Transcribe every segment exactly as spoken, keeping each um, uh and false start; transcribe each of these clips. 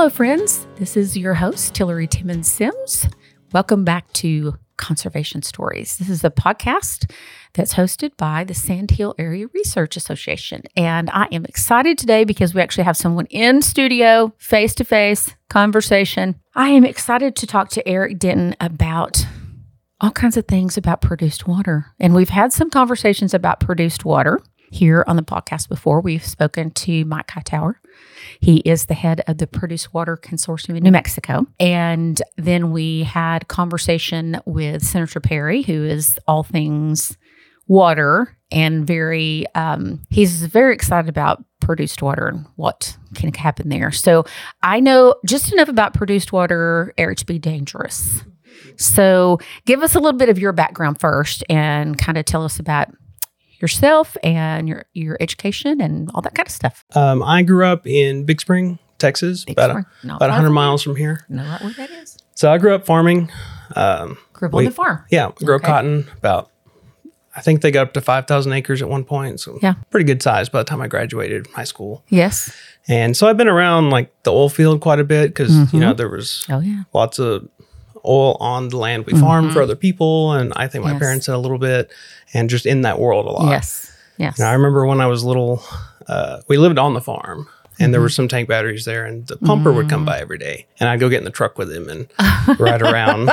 Hello, friends. This is your host, Tillery Timmons Sims. Welcome back to Conservation Stories. This is a podcast that's hosted by the Sandhill Area Research Association. And I am excited today because we actually have someone in studio, face-to-face conversation. I am excited to talk to Eric Denton about all kinds of things about produced water. And we've had some conversations about produced water here on the podcast before. We've spoken to Mike Hightower. He is the head of the Produced Water Consortium in New Mexico. And then we had conversation with Senator Perry, who is all things water and very, um, he's very excited about produced water and what can happen there. So I know just enough about produced water, Eric, to be dangerous. So give us a little bit of your background first and kind of tell us about yourself and your your education and all that kind of stuff. Um, I grew up in Big Spring, Texas, Big about, Spring. A, Not about one hundred far miles from here. Know what where that is? So I grew up farming. Um, Grew up we- on the farm. Yeah, we grow Okay. cotton about, I think they got up to five thousand acres at one point. So Yeah. pretty good size by the time I graduated high school. Yes. And so I've been around like the oil field quite a bit because, Mm-hmm. you know, there was Oh, yeah. lots of oil on the land we farmed for other people. And I think my Mm-hmm. Yes. parents did a little bit and just in that world a lot. Yes. Yes. And I remember when I was little, uh, we lived on the farm and Mm-hmm. there were some tank batteries there and the pumper would come by every day and I'd go get in the truck with him and ride around.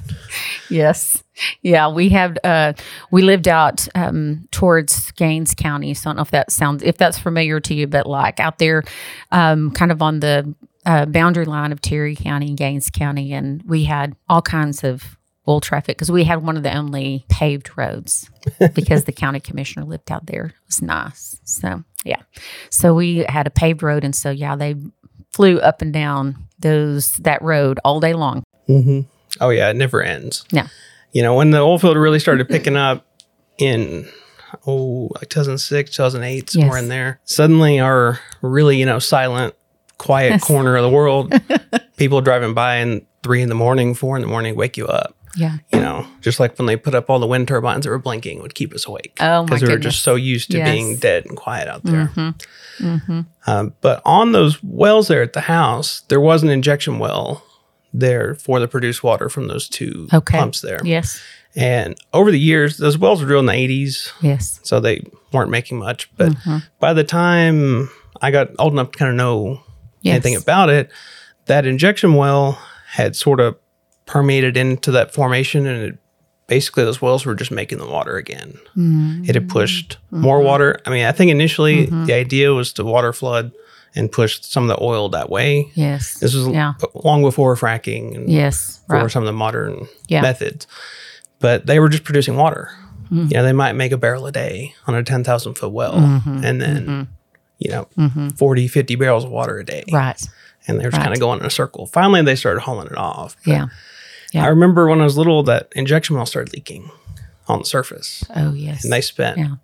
Yes. Yeah, we have, uh, we lived out um, towards Gaines County. So I don't know if that sounds, if that's familiar to you, but like out there, um, kind of on the uh, boundary line of Terry County and Gaines County. And we had all kinds of oil traffic because we had one of the only paved roads because the county commissioner lived out there. It was nice. So, yeah. So we had a paved road. And so, yeah, they flew up and down those, that road all day long. Mm-hmm. Oh, yeah, it never ends. Yeah. You know, when the oil field really started picking up in, oh, like two thousand six, two thousand eight, somewhere Yes. in there, suddenly our really, you know, silent, quiet Yes. corner of the world, people driving by in three in the morning, four in the morning, wake you up. Yeah. You know, just like when they put up all the wind turbines that were blinking would keep us awake. Oh, my Because we were goodness. just so used to Yes. being dead and quiet out there. Mm-hmm. Mm-hmm. Um, but on those wells there at the house, there was an injection well there for the produced water from those two Okay. pumps there. Yes. And over the years, those wells were drilled in the eighties, Yes. so they weren't making much. But Mm-hmm. by the time I got old enough to kind of know Yes. anything about it, that injection well had sort of permeated into that formation, and it, basically those wells were just making the water again. Mm-hmm. It had pushed more water. I mean, I think initially the idea was to water flood and push some of the oil that way. Yes. This was Yeah. long before fracking and Yes. for Right. some of the modern Yeah. methods. But they were just producing water. You know, they might make a barrel a day on a ten thousand foot well Mm-hmm. and then, you know, forty, fifty barrels of water a day. Right. And they were just Right. kind of going in a circle. Finally, they started hauling it off. But Yeah. Yeah. I remember when I was little, that injection well started leaking on the surface. Oh, yes. And they spent, Yeah.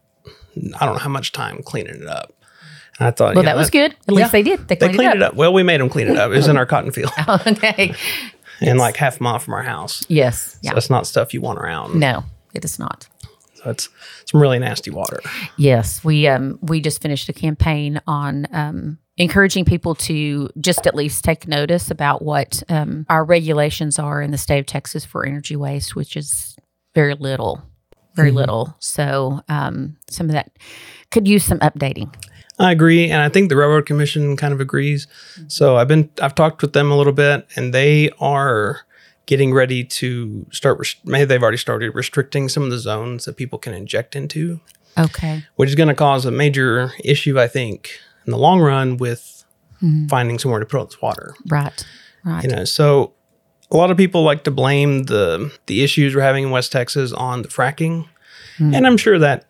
I don't know how much time cleaning it up. And I thought, Well, you that know, was good. At yeah. least they did. They They cleaned, cleaned it, it up. Well, we made them clean it up. It was in our cotton field up. Okay. and like half a mile from our house. Yes. So Yeah. that's not stuff you want around. No, it is not. So it's some really nasty water. Yes, we um we just finished a campaign on um encouraging people to just at least take notice about what um our regulations are in the state of Texas for energy waste, which is very little, very Mm-hmm. little. So um some of that could use some updating. I agree, and I think the Railroad Commission kind of agrees. So I've been, I've talked with them a little bit, and they are getting ready to start. Rest- maybe they've already started restricting some of the zones that people can inject into, Okay. which is going to cause a major issue, I think, in the long run with finding somewhere to put all this water. Right. Right. You know, so a lot of people like to blame the the issues we're having in West Texas on the fracking, and I'm sure that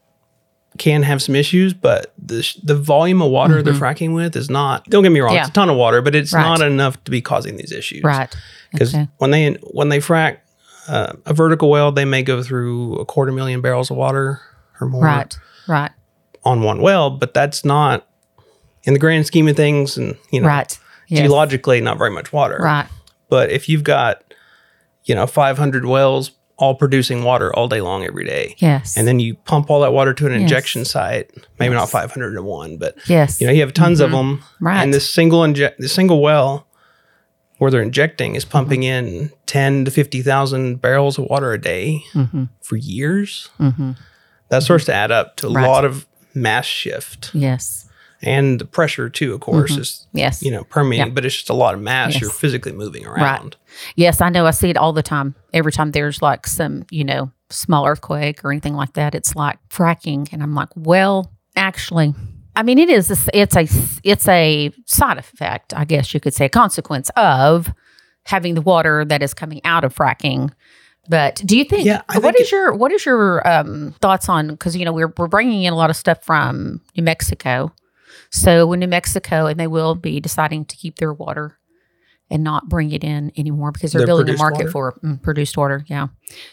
can have some issues, but the sh- the volume of water they're fracking with is not. Don't get me wrong; Yeah. it's a ton of water, but it's Right. not enough to be causing these issues. Right. Because Okay. when they when they frack uh, a vertical well, they may go through a quarter million barrels of water or more Right. Right. on one well, but that's not in the grand scheme of things, and you know, Right. Yes. geologically, not very much water. Right. But if you've got, you know, five hundred wells all producing water all day long every day, Yes. and then you pump all that water to an Yes. injection site, maybe not Yes. five hundred to one, but Yes. you know, you have tons of them, Right. and this single inje- this single well where they're injecting is pumping in ten to fifty thousand barrels of water a day Mm-hmm. for years. Mm-hmm. That starts to add up to a Right. lot of mass shift. Yes. And the pressure too, of course, is, Yes. you know, permeating, Yeah. but it's just a lot of mass Yes. you're physically moving around. Yes, I know. I see it all the time. Every time there's like some, you know, small earthquake or anything like that, it's like fracking. And I'm like, well, actually, I mean, it is, a, it's a, it's a side effect, I guess you could say, a consequence of having the water that is coming out of fracking. But do you think, Yeah, I what think is your, what is your um, thoughts on, because, you know, we're, we're bringing in a lot of stuff from New Mexico. So when New Mexico, and they will be deciding to keep their water and not bring it in anymore because they're Their building a produced market water? for mm, produced water. Yeah.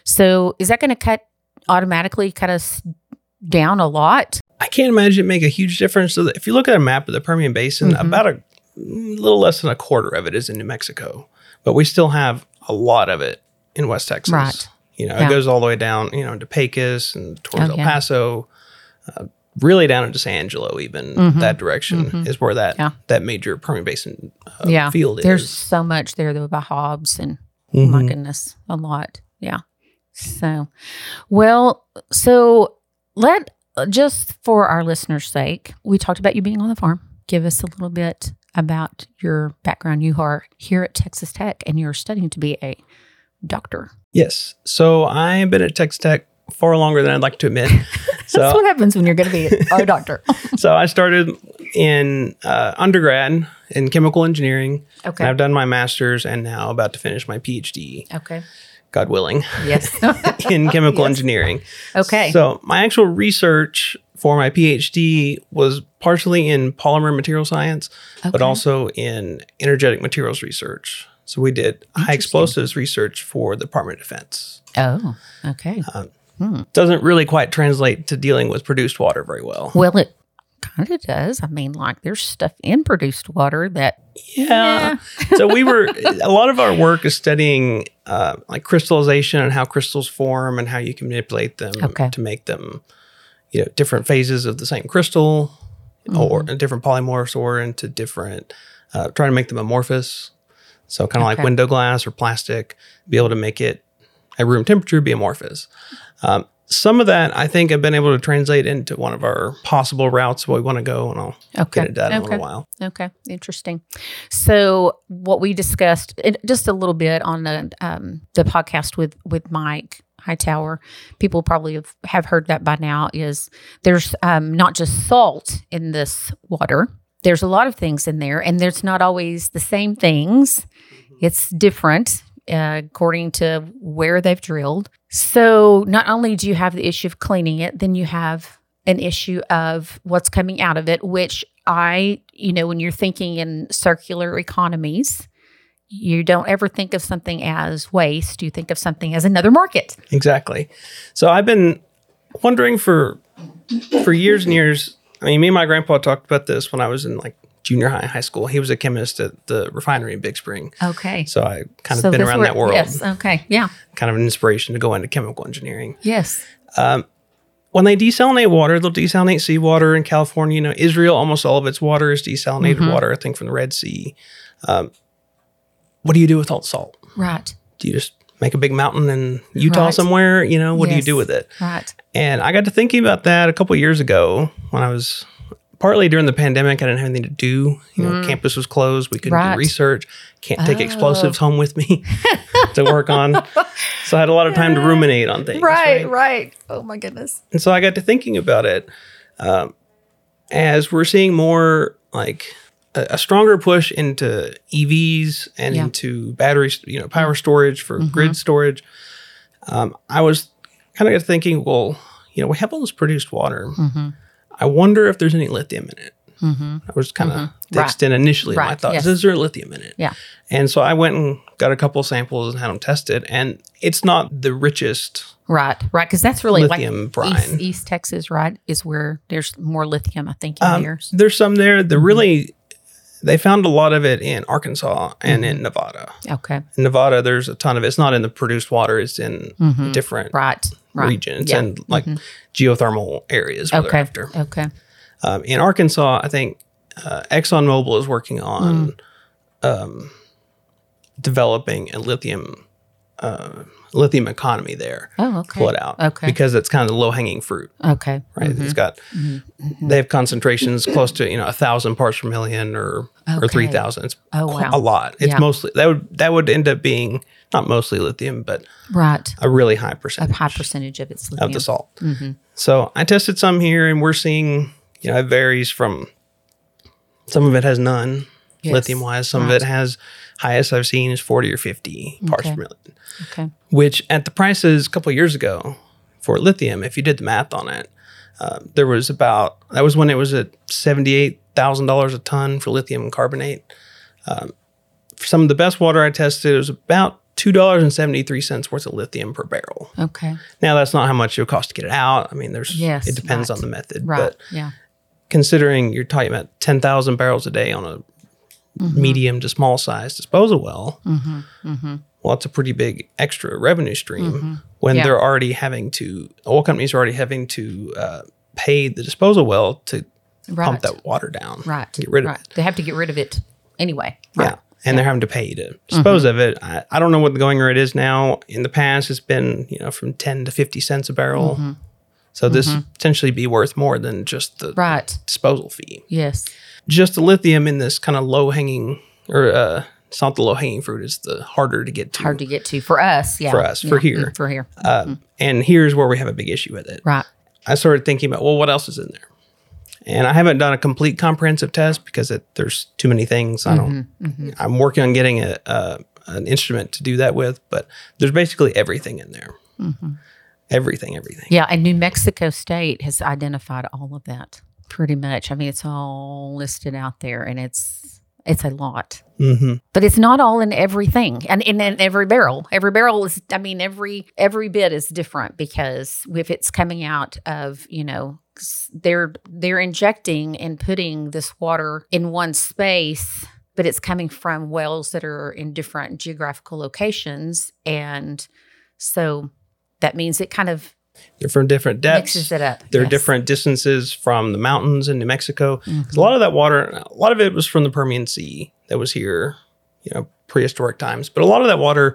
So is that going to cut automatically cut us down a lot? I can't imagine it make a huge difference. So that if you look at a map of the Permian Basin, Mhm. about a little less than a quarter of it is in New Mexico, but we still have a lot of it in West Texas. Right. You know, Yeah. it goes all the way down, you know, to Pecos and towards Oh, El yeah. Paso, uh, really down into San Angelo, even Mhm. that direction Mhm. is where that Yeah. that major Permian Basin uh, Yeah. field There's is. so much there though by Hobbs and oh my Mhm. goodness, a lot. Yeah. So, well, so let just for our listeners' sake, we talked about you being on the farm. Give us a little bit about your background. You are here at Texas Tech and you're studying to be a doctor. Yes. So I've been at Texas Tech far longer than I'd like to admit. That's So, what happens when you're going to be a doctor. so I started in uh, undergrad in chemical engineering. Okay. And I've done my master's and now about to finish my PhD, Okay. God willing, Yes. in chemical Yes. engineering. Okay. So my actual research for my PhD was partially in polymer material science, but Okay. also in energetic materials research. So we did high Interesting. explosives research for the Department of Defense. Oh, okay. Doesn't really quite translate to dealing with produced water very well. Well, it kind of does. I mean, like there's stuff in produced water that, Yeah. So we were, a lot of our work is studying uh, like crystallization and how crystals form and how you can manipulate them Okay. to make them, you know, different phases of the same crystal or different polymorphs or into different, uh, trying to make them amorphous. So kind of like Okay. window glass or plastic, be able to make it at room temperature be amorphous. Um, some of that I think I've been able to translate into one of our possible routes where we want to go, and I'll Okay. get into that in a Okay. little while. Okay, interesting. So, what we discussed it, just a little bit on the um, the podcast with with Mike Hightower, people probably have, have heard that by now. Is there's um, not just salt in this water. There's a lot of things in there, and there's not always the same things. It's different uh, according to where they've drilled. So, not only do you have the issue of cleaning it, then you have an issue of what's coming out of it, which I, you know, when you're thinking in circular economies, you don't ever think of something as waste. You think of something as another market. Exactly. So I've been wondering for for years and years. I mean, me and my grandpa talked about this when I was in like junior high, high school. He was a chemist at the refinery in Big Spring. Okay. So I kind of So been this around were- that world. Yes. Okay. Yeah. Kind of an inspiration to go into chemical engineering. Yes. When they desalinate water, they'll desalinate seawater in California. You know, Israel, almost all of its water is desalinated Mm-hmm. water, I think, from the Red Sea. Um, what do you do with all the salt? Right. Do you just make a big mountain in Utah Right. somewhere? You know, what do you Yes. do with it? Right. And I got to thinking about that a couple of years ago when I was partly during the pandemic. I didn't have anything to do. You know, campus was closed. We couldn't Mm. Right. do research. Can't take Oh. explosives home with me to work on. So I had a lot of time to ruminate on things. Right. Right. Oh my goodness. And so I got to thinking about it um, as we're seeing more like a, a stronger push into E Vs and Yeah. into batteries, you know, power storage for grid storage. Um, I was kind of thinking, well, you know, we have all this produced water. I wonder if there's any lithium in it. I was kind of the Right. extent initially of my Right. thoughts. Yes. Is there lithium in it? Yeah. And so I went and got a couple samples and had them tested, and it's not the richest. Right. Right. Because that's really Lithium like brine. East, East Texas, right, is where there's more lithium, I think, in Um, there. there's some there. They're really, they found a lot of it in Arkansas and in Nevada. Okay. In Nevada, there's a ton of it. It's not in the produced water. It's in different Right. Right. regions Yeah. and like geothermal areas. Where they're Okay. after. Okay. Um, in Arkansas, I think uh, ExxonMobil is working on um, developing a lithium uh, lithium economy there. Oh, okay. Pull it out. Okay. Because it's kind of the low-hanging fruit. Okay. Right? Mm-hmm. It's got, mm-hmm. they have concentrations close to, you know, a thousand parts per million or, okay. or three thousand. It's oh, wow. a lot. It's yeah. mostly, that would, that would end up being not mostly lithium, but right. a really high percentage. A high percentage of its lithium. Of the salt. Mm-hmm. So I tested some here and we're seeing, you know, it varies from, some of it has none yes. lithium wise. Some right. of it has, highest I've seen is forty or fifty okay. parts per million. Okay. Which at the prices a couple of years ago for lithium, if you did the math on it, uh, there was about, that was when it was at seventy-eight thousand dollars a ton for lithium carbonate. Um, for some of the best water I tested, it was about two dollars and seventy-three cents worth of lithium per barrel. Okay. Now that's not how much it would cost to get it out. I mean, there's, yes, it depends right. on the method. Right. But yeah. considering you're talking about ten thousand barrels a day on a mm-hmm. medium to small size disposal well, mm-hmm. Mm-hmm. well, it's a pretty big extra revenue stream mm-hmm. when yeah. they're already having to, oil companies are already having to uh, pay the disposal well to right. pump that water down. Right. Get rid right. of it. They have to get rid of it anyway. Right. Yeah. And yeah. they're having to pay to dispose mm-hmm. of it. I, I don't know what the going rate is now. In the past, it's been, you know, from ten to fifty cents a barrel. Mm-hmm. So mm-hmm. this potentially be worth more than just the right. disposal fee. Yes. Just the lithium in this kind of low hanging, or uh, it's not the low hanging fruit, it's the harder to get to. Hard to get to for us, yeah. For us, yeah. for here. Mm, for here. Uh, mm-hmm. And here's where we have a big issue with it. Right. I started thinking about, well, what else is in there? And I haven't done a complete comprehensive test because it, there's too many things. I don't, mm-hmm, mm-hmm. I'm working on getting a, a an instrument to do that with, but there's basically everything in there. Mm-hmm. Everything, everything. Yeah, and New Mexico State has identified all of that pretty much. I mean, it's all listed out there, and it's it's a lot. Mm-hmm. But it's not all in everything, and in, in every barrel. Every barrel is, I mean, every every bit is different because if it's coming out of, you know, they're they're injecting and putting this water in one space, but it's coming from wells that are in different geographical locations, and so that means it kind of they're from different depths. Mixes it up. They're yes. different distances from the mountains in New Mexico. Mm-hmm. A lot of that water, a lot of it was from the Permian Sea that was here, you know, prehistoric times. But a lot of that water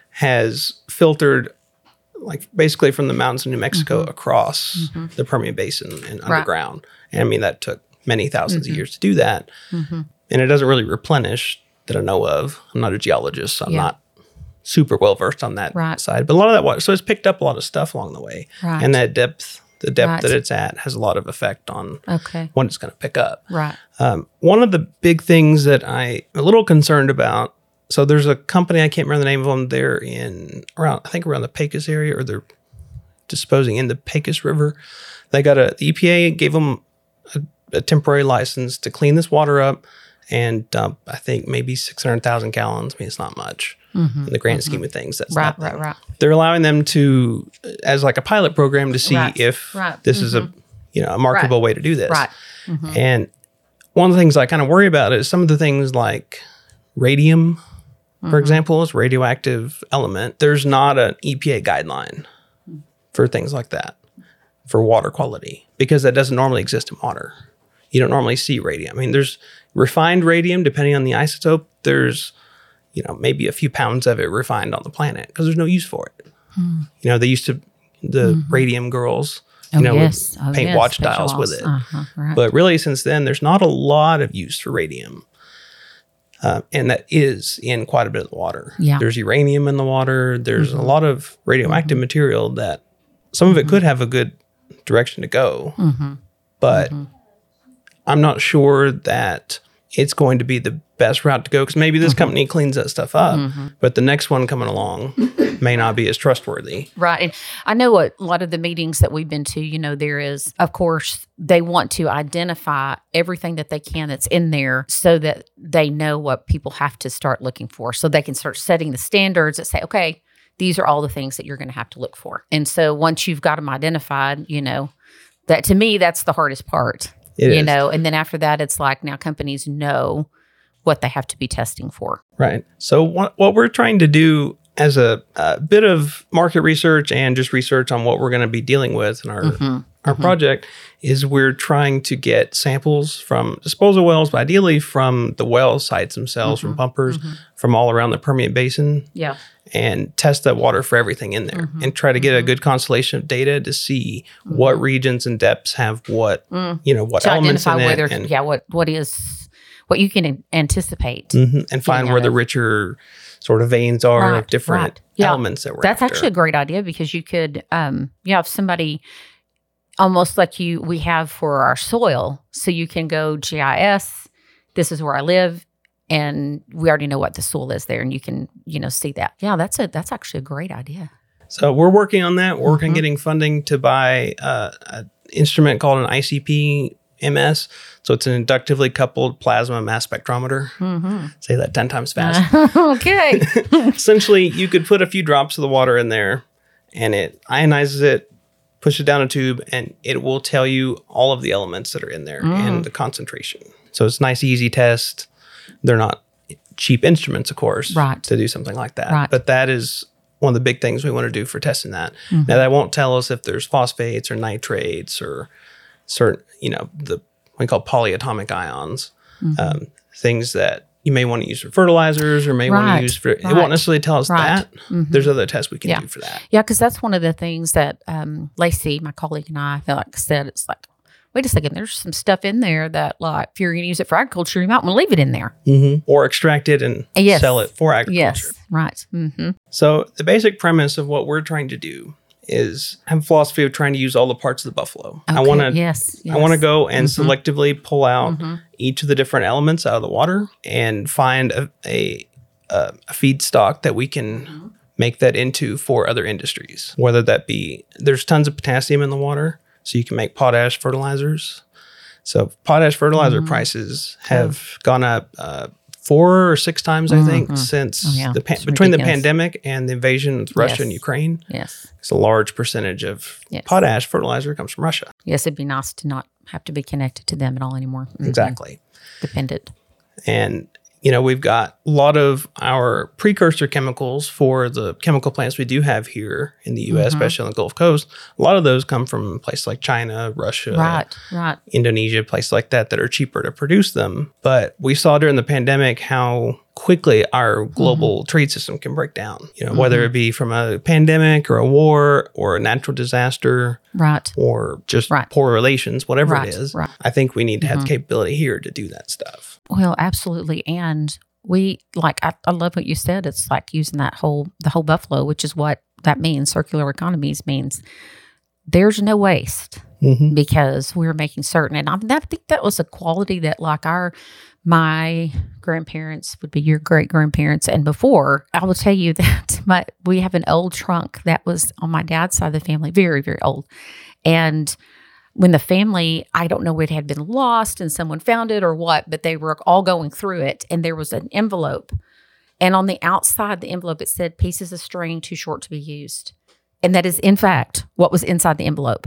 has filtered, like basically from the mountains of New Mexico mm-hmm. across mm-hmm. the Permian Basin and right. underground. And I mean, that took many thousands mm-hmm. of years to do that. Mm-hmm. And it doesn't really replenish that I know of. I'm not a geologist, so I'm yeah. not super well versed on that right. side, but a lot of that water, so it's picked up a lot of stuff along the way, right. and that depth, the depth right. that it's at, has a lot of effect on okay. when it's going to pick up. Right. Um, one of the big things that I'm a little concerned about. So there's a company, I can't remember the name of them. They're in around, I think around the Pecos area, or they're disposing in the Pecos River. They got a the E P A gave them a, a temporary license to clean this water up and dump, I think maybe six hundred thousand gallons. I mean, it's not much. Mm-hmm, in the grand mm-hmm. scheme of things, that's right, nothing. right, right. They're allowing them to, as like a pilot program, to see right, if right. this mm-hmm. is a, you know, a marketable right. way to do this. Right. Mm-hmm. And one of the things I kind of worry about is some of the things like radium, mm-hmm. for example, is a radioactive element. There's not an E P A guideline for things like that, for water quality, because that doesn't normally exist in water. You don't normally see radium. I mean, there's refined radium, depending on the isotope. There's you know, maybe a few pounds of it refined on the planet because there's no use for it. Hmm. You know, they used to, the mm-hmm. radium girls, you oh, know, yes. would oh, paint yes. watch Special dials walls. with it. Uh-huh. Right. But really, since then, there's not a lot of use for radium. Uh, and that is in quite a bit of the water. Yeah. There's uranium in the water. There's mm-hmm. a lot of radioactive mm-hmm. material that some of it mm-hmm. could have a good direction to go. Mm-hmm. But mm-hmm. I'm not sure that it's going to be the best route to go, because maybe this mm-hmm. company cleans that stuff up, mm-hmm. but the next one coming along may not be as trustworthy. Right. And I know a lot of the meetings that we've been to, you know, there is, of course, they want to identify everything that they can that's in there so that they know what people have to start looking for, so they can start setting the standards that say, okay, these are all the things that you're going to have to look for. And so once you've got them identified, you know, that to me, that's the hardest part. It you is. know, and then after that, it's like now companies know what they have to be testing for. Right. So what, what we're trying to do as a, a bit of market research and just research on what we're going to be dealing with in our mm-hmm. our mm-hmm. project is we're trying to get samples from disposal wells, but ideally from the well sites themselves, mm-hmm. from pumpers, mm-hmm. from all around the Permian Basin. Yeah. And test that water for everything in there mm-hmm. and try to get mm-hmm. a good constellation of data to see mm-hmm. what regions and depths have what, mm. you know, what to elements in whether, it. And, yeah, what, what is, what you can anticipate. Mm-hmm. And find where the richer sort of veins are right, of different right. yeah. elements that we're That's after. actually a great idea because you could, um, you have somebody almost like you, we have for our soil. So you can go G I S, this is where I live. And we already know what the soil is there, and you can, you know, see that. Yeah, that's a that's actually a great idea. So we're working on that. We're working mm-hmm. on getting funding to buy uh, an instrument called an I C P M S. So it's an inductively coupled plasma mass spectrometer. Mm-hmm. Say that ten times fast. Uh, okay. Essentially, you could put a few drops of the water in there, and it ionizes it, push it down a tube, and it will tell you all of the elements that are in there mm. and the concentration. So it's a nice, easy test. They're not cheap instruments, of course, right. to do something like that. Right. But that is one of the big things we want to do for testing that. Mm-hmm. Now, that won't tell us if there's phosphates or nitrates or certain, you know, the what we call polyatomic ions, mm-hmm. um, things that you may want to use for fertilizers or may right. want to use for, right. it won't necessarily tell us right. that. Mm-hmm. There's other tests we can yeah. do for that. Yeah, because that's one of the things that um, Lacey, my colleague, and I, feel like said, it's like, wait a second, there's some stuff in there that, like, if you're going to use it for agriculture, you might want to leave it in there. Mm-hmm. Or extract it and yes. sell it for agriculture. Yes, right. Mm-hmm. So the basic premise of what we're trying to do is have a philosophy of trying to use all the parts of the buffalo. Okay. I want to yes, yes. I want to go and mm-hmm. selectively pull out mm-hmm. each of the different elements out of the water and find a, a, a feedstock that we can mm-hmm. make that into for other industries. Whether that be, there's tons of potassium in the water, so you can make potash fertilizers. So potash fertilizer mm-hmm. prices have oh. gone up uh, four or six times, I think, mm-hmm. since oh, yeah. the pa- it's between ridiculous. the pandemic and the invasion of Russia yes. and Ukraine. Yes, it's a large percentage of yes. potash fertilizer comes from Russia. Yes, it'd be nice to not have to be connected to them at all anymore. Mm-hmm. Exactly, dependent. And you know, we've got a lot of our precursor chemicals for the chemical plants we do have here in the U S, mm-hmm. especially on the Gulf Coast. A lot of those come from places like China, Russia, right, right. Indonesia, places like that that are cheaper to produce them. But we saw during the pandemic how quickly our global mm-hmm. trade system can break down, you know, mm-hmm. whether it be from a pandemic or a war or a natural disaster, right, or just right. poor relations, whatever right. it is. Right. I think we need to have mm-hmm. the capability here to do that stuff. Well, absolutely. And we, like, I, I love what you said. It's like using that whole, the whole buffalo, which is what that means. Circular economies means there's no waste mm-hmm. because we're making certain. And I, I think that was a quality that, like, our, my grandparents would be your great grandparents. And before, I will tell you that my, we have an old trunk that was on my dad's side of the family, very, very old. And when the family, I don't know, it had been lost and someone found it or what, but they were all going through it. And there was an envelope. And on the outside of the envelope, it said pieces of string too short to be used. And that is, in fact, what was inside the envelope.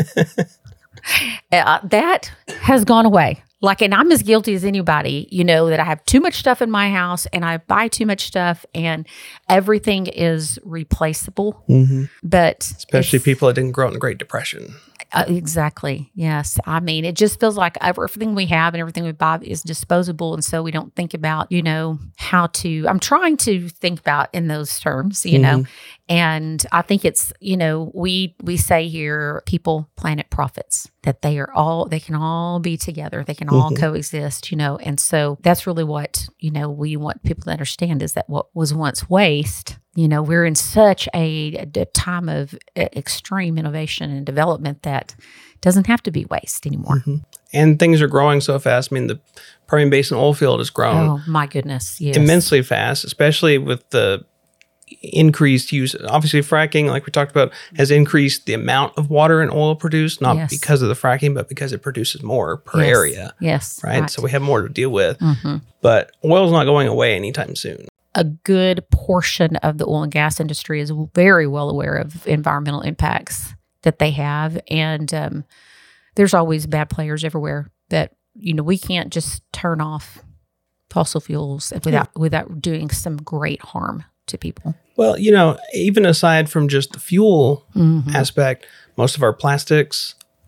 uh, that has gone away. Like, and I'm as guilty as anybody, you know, that I have too much stuff in my house and I buy too much stuff and everything is replaceable. Mm-hmm. But especially people that didn't grow up in the Great Depression. Uh, exactly. Yes. I mean, it just feels like everything we have and everything we buy is disposable. And so we don't think about, you know, how to, I'm trying to think about in those terms, you mm-hmm. know, and I think it's, you know, we, we say here, people, planet, profits, that they are all, they can all be together. They can all mm-hmm. coexist, you know, and so that's really what, you know, we want people to understand is that what was once waste, you know, we're in such a, a time of extreme innovation and development that doesn't have to be waste anymore. Mm-hmm. And things are growing so fast. I mean, the Permian Basin oil field has grown. Oh, my goodness. Yes. Immensely fast, especially with the increased use. Obviously, fracking, like we talked about, has increased the amount of water and oil produced, not yes. because of the fracking, but because it produces more per yes. area. Yes. Right? right? So we have more to deal with. Mm-hmm. But oil's not going away anytime soon. A good portion of the oil and gas industry is very well aware of environmental impacts that they have. And um, there's always bad players everywhere that, you know, we can't just turn off fossil fuels without yeah. without doing some great harm to people. Well, you know, even aside from just the fuel mm-hmm. aspect, most of our plastics,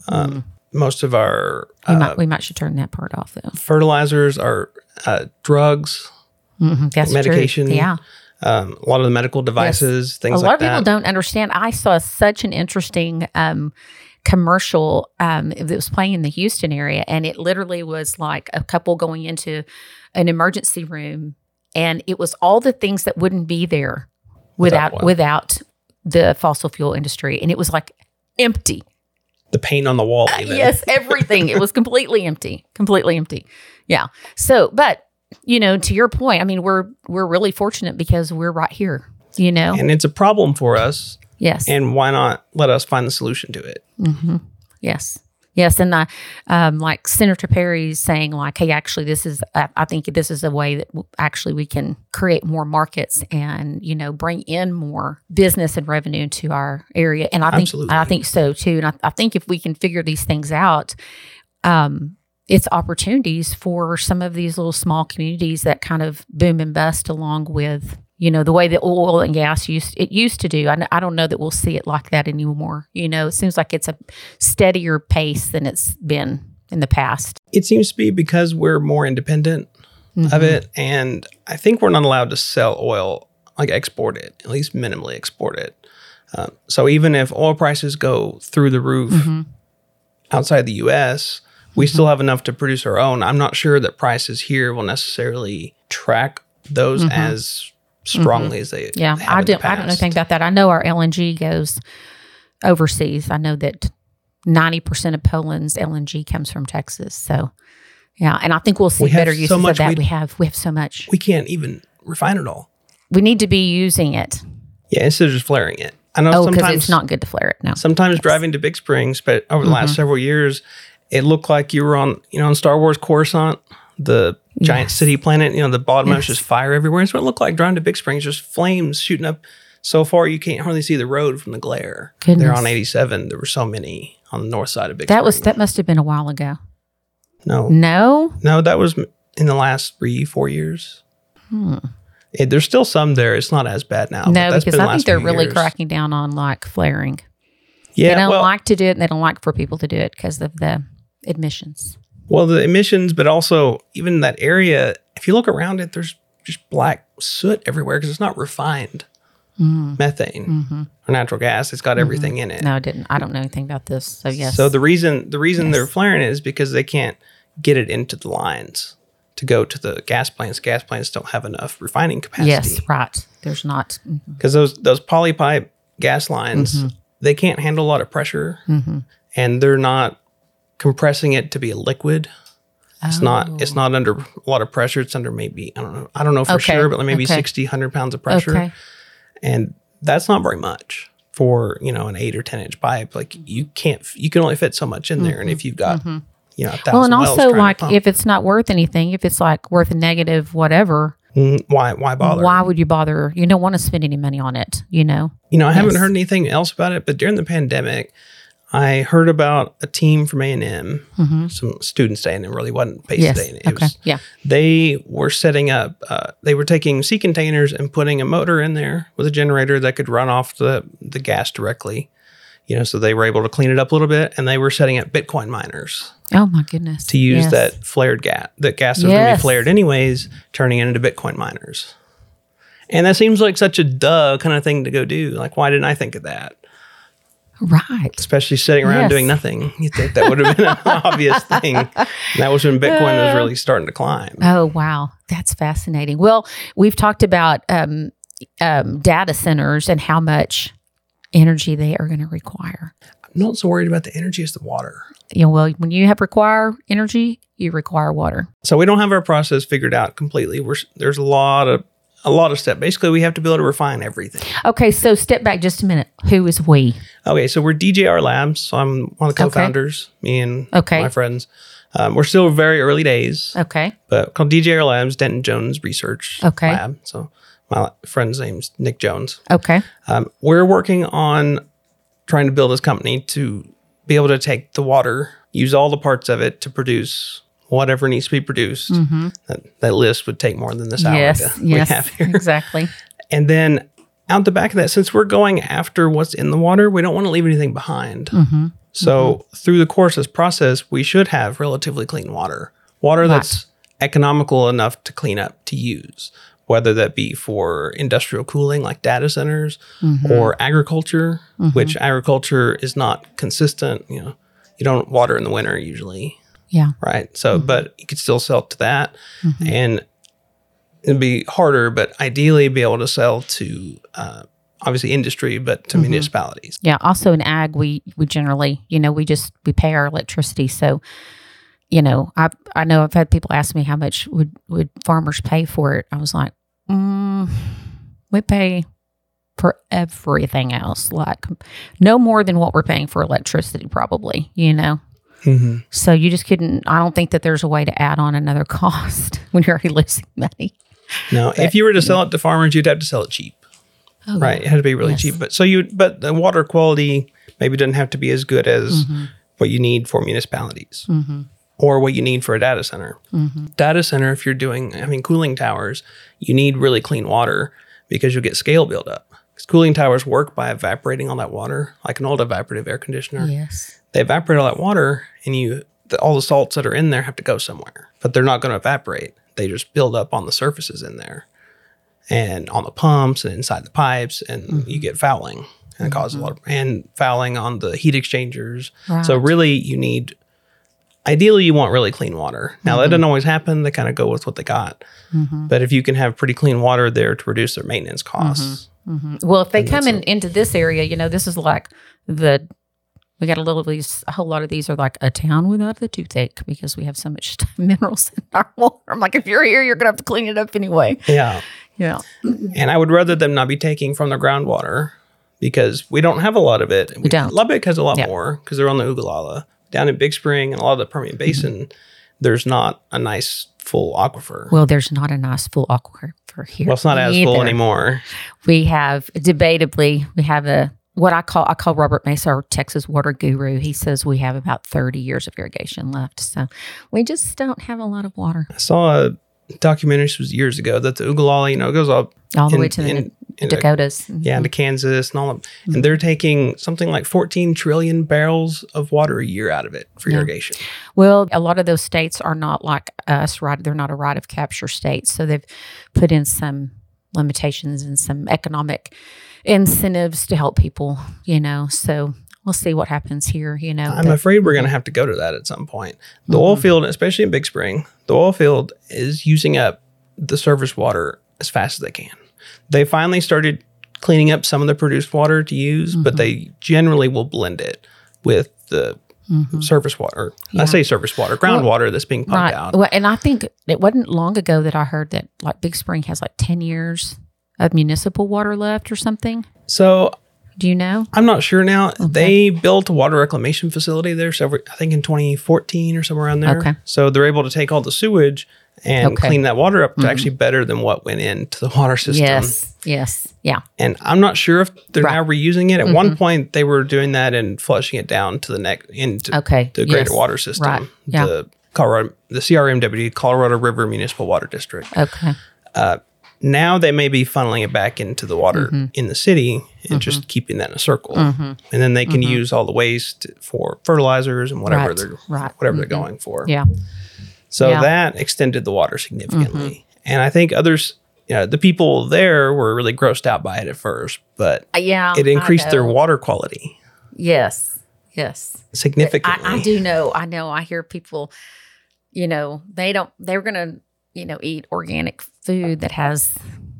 Um, mm. Most of our we, uh, might, we might should turn that part off though. Fertilizers are uh, drugs, mm-hmm. That's medication. True. Yeah. Um, a lot of the medical devices, yes. things like that. A lot like of people that. don't understand. I saw such an interesting um, commercial um, that was playing in the Houston area, and it literally was like a couple going into an emergency room, and it was all the things that wouldn't be there without without, without the fossil fuel industry, and it was like empty. The paint on the wall, even. Yes, everything. It was completely empty, completely empty. Yeah. So, but you know, to your point, I mean, we're we're really fortunate because we're right here. You know, and it's a problem for us. Yes. And why not let us find the solution to it? Mm-hmm. Yes. Yes. And the, um, like Senator Perry's saying, like, hey, actually, this is, I, I think this is a way that w- actually we can create more markets and, you know, bring in more business and revenue to our area. And I think, Absolutely. I think so too. And I, I think if we can figure these things out, um, it's opportunities for some of these little small communities that kind of boom and bust along with, you know, the way that oil and gas used it used to do. I, I don't know that we'll see it like that anymore. You know, it seems like it's a steadier pace than it's been in the past. It seems to be because we're more independent mm-hmm. of it. And I think we're not allowed to sell oil, like export it, at least minimally export it. Uh, so even if oil prices go through the roof mm-hmm. outside the U S, we mm-hmm. still have enough to produce our own. I'm not sure that prices here will necessarily track those mm-hmm. as strongly mm-hmm. as they yeah have I in don't the I don't know anything about that. I know our L N G goes overseas. I know that ninety percent of Poland's L N G comes from Texas. So yeah, and I think we'll see we better uses so of that. We, we have we have so much. We can't even refine it all. We need to be using it. Yeah, instead of just flaring it. I know oh, sometimes it's not good to flare it. No. Sometimes yes. driving to Big Springs, but over the mm-hmm. last several years, it looked like you were on, you know, on Star Wars Coruscant, the giant yes. city planet, you know, the bottom yes. of it's just fire everywhere. So it looked like driving to Big Springs, just flames shooting up so far you can't hardly see the road from the glare. Goodness. There on eighty-seven, there were so many on the north side of Big that Springs. Was that must have been a while ago. No. No? No, that was in the last three, four years. Hmm. It, there's still some there. It's not as bad now. No, because I think they're really years. cracking down on like flaring. Yeah, they don't well, like to do it, and they don't like for people to do it because of the emissions. Well, the emissions, but also even that area, if you look around it, there's just black soot everywhere because it's not refined mm. methane mm-hmm. or natural gas. It's got mm-hmm. everything in it. No, I didn't. I don't know anything about this. So yes. So the reason the reason yes. they're flaring it is because they can't get it into the lines to go to the gas plants. Gas plants don't have enough refining capacity. Yes, right. There's not. Because mm-hmm. those those polypipe gas lines, mm-hmm. they can't handle a lot of pressure, mm-hmm. and they're not compressing it to be a liquid. It's oh. not it's not under a lot of pressure. It's under maybe, I don't know. I don't know for okay. sure, but like maybe okay. sixty, one hundred pounds of pressure. Okay. And that's not very much for, you know, an eight or ten inch pipe. Like you can't, you can only fit so much in there. Mm-hmm. And if you've got, mm-hmm. you know, a thousand well, and also like pump, if it's not worth anything, if it's like worth a negative whatever, why why bother? Why would you bother? You don't want to spend any money on it, you know? You know, I yes. haven't heard anything else about it, but during the pandemic, I heard about a team from A and M, mm-hmm. some students at A and M, really wasn't based yes. at A and M. Okay. Was, yeah. They were setting up, uh, they were taking sea containers and putting a motor in there with a generator that could run off the, the gas directly. You know, so they were able to clean it up a little bit, and they were setting up Bitcoin miners. Oh my goodness! To use yes. that flared gas, that gas that was yes. going to be flared anyways, turning it into Bitcoin miners. And that seems like such a duh kind of thing to go do. Like, why didn't I think of that? Right. Especially sitting around yes. doing nothing. You'd think that would have been an obvious thing. And that was when Bitcoin uh, was really starting to climb. Oh, wow. That's fascinating. Well, we've talked about um, um, data centers and how much energy they are going to require. I'm not so worried about the energy as the water. You know, well, when you have require energy, you require water. So we don't have our process figured out completely. We're, there's a lot of A lot of steps. Basically, we have to be able to refine everything. Okay, so step back just a minute. Who is we? Okay, so we're D J R Labs. So I'm one of the co-founders, okay. me and okay. my friends. Um, we're still very early days. Okay. But called D J R Labs, Denton Jones Research okay. Lab. So my friend's name's Nick Jones. Okay. Um, we're working on trying to build this company to be able to take the water, use all the parts of it to produce whatever needs to be produced. Mm-hmm. That, that list would take more than this hour yes, that yes, we have here. Exactly. And then out the back of that, since we're going after what's in the water, we don't want to leave anything behind. Mm-hmm. So mm-hmm. through the course of this process, we should have relatively clean water, water right. that's economical enough to clean up to use, whether that be for industrial cooling like data centers mm-hmm. or agriculture, mm-hmm. which agriculture is not consistent. You know, you don't water in the winter usually. Yeah. Right. So, mm-hmm. but you could still sell to that mm-hmm. and it'd be harder, but ideally be able to sell to, uh, obviously industry, but to mm-hmm. municipalities. Yeah. Also in ag, we, we generally, you know, we just, we pay our electricity. So, you know, I I know I've had people ask me how much would, would farmers pay for it. I was like, mm, we pay for everything else, like no more than what we're paying for electricity, probably, you know? Mm-hmm. So you just couldn't, I don't think that there's a way to add on another cost when you're already losing money. No, but, if you were to sell it to farmers, you'd have to sell it cheap. Oh, right. Yeah. It had to be really yes. cheap. But so you, but the water quality maybe doesn't have to be as good as mm-hmm. what you need for municipalities mm-hmm. or what you need for a data center. Mm-hmm. Data center, if you're doing, I mean, cooling towers, you need really clean water because you'll get scale buildup. Because cooling towers work by evaporating all that water, like an old evaporative air conditioner. Yes. They evaporate all that water and you, the, all the salts that are in there have to go somewhere, but they're not going to evaporate. They just build up on the surfaces in there and on the pumps and inside the pipes, and mm-hmm. you get fouling and it mm-hmm. causes a lot of, and fouling on the heat exchangers. Right. So really you need, ideally you want really clean water. Now mm-hmm. that doesn't always happen. They kind of go with what they got. Mm-hmm. But if you can have pretty clean water there to reduce their maintenance costs. Mm-hmm. Mm-hmm. Well, if they come in, into this area, you know, this is like the, we got a little of these, a whole lot of these are like a town without a toothache because we have so much minerals in our water. I'm like, if you're here, you're going to have to clean it up anyway. Yeah. Yeah. And I would rather them not be taking from the groundwater because we don't have a lot of it. We don't. Lubbock has a lot yeah. more because they're on the Ogallala. Down in Big Spring and a lot of the Permian Basin, mm-hmm. there's not a nice full aquifer. Well, there's not a nice full aquifer here. Well, it's not as either. full anymore. We have, debatably, we have a, what I call, I call Robert Mesa our Texas water guru. He says we have about thirty years of irrigation left. So we just don't have a lot of water. I saw a documentary, this was years ago, that the Ogallala, you know, it goes up all the in, way to the in, in Dakotas. A, yeah, into Kansas and all of mm-hmm. And they're taking something like fourteen trillion barrels of water a year out of it for yeah. irrigation. Well, a lot of those states are not like us, right? They're not a right of capture state. So they've put in some limitations and some economic incentives to help people, you know. So we'll see what happens here, you know. I'm but, afraid we're going to have to go to that at some point. The mm-hmm. oil field, especially in Big Spring, the oil field is using up the surface water as fast as they can. They finally started cleaning up some of the produced water to use, mm-hmm. but they generally will blend it with the mm-hmm. surface water. Yeah. I say surface water, groundwater well, that's being pumped right. out. Well, and I think it wasn't long ago that I heard that like Big Spring has like ten years of municipal water left or something. So do you know? I'm not sure now. Okay. They built a water reclamation facility there, so I think in twenty fourteen or somewhere around there. Okay. So they're able to take all the sewage and okay. clean that water up to mm-hmm. actually better than what went into the water system. Yes, yes, yeah. And I'm not sure if they're right. now reusing it. At mm-hmm. one point, they were doing that and flushing it down to the next into okay. the greater yes. water system. Right. Yeah. The Colorado, the C R M W, Colorado River Municipal Water District. Okay. Uh, now they may be funneling it back into the water mm-hmm. in the city and mm-hmm. just keeping that in a circle. Mm-hmm. And then they can mm-hmm. use all the waste for fertilizers and whatever right. they're right. whatever mm-hmm. they're going for. Yeah. So yeah. that extended the water significantly. Mm-hmm. And I think others, you know, the people there were really grossed out by it at first, but uh, yeah, it increased their water quality. Yes. Yes. Significantly. I, I do know. I know. I hear people, you know, they don't, they're going to, you know, eat organic food that has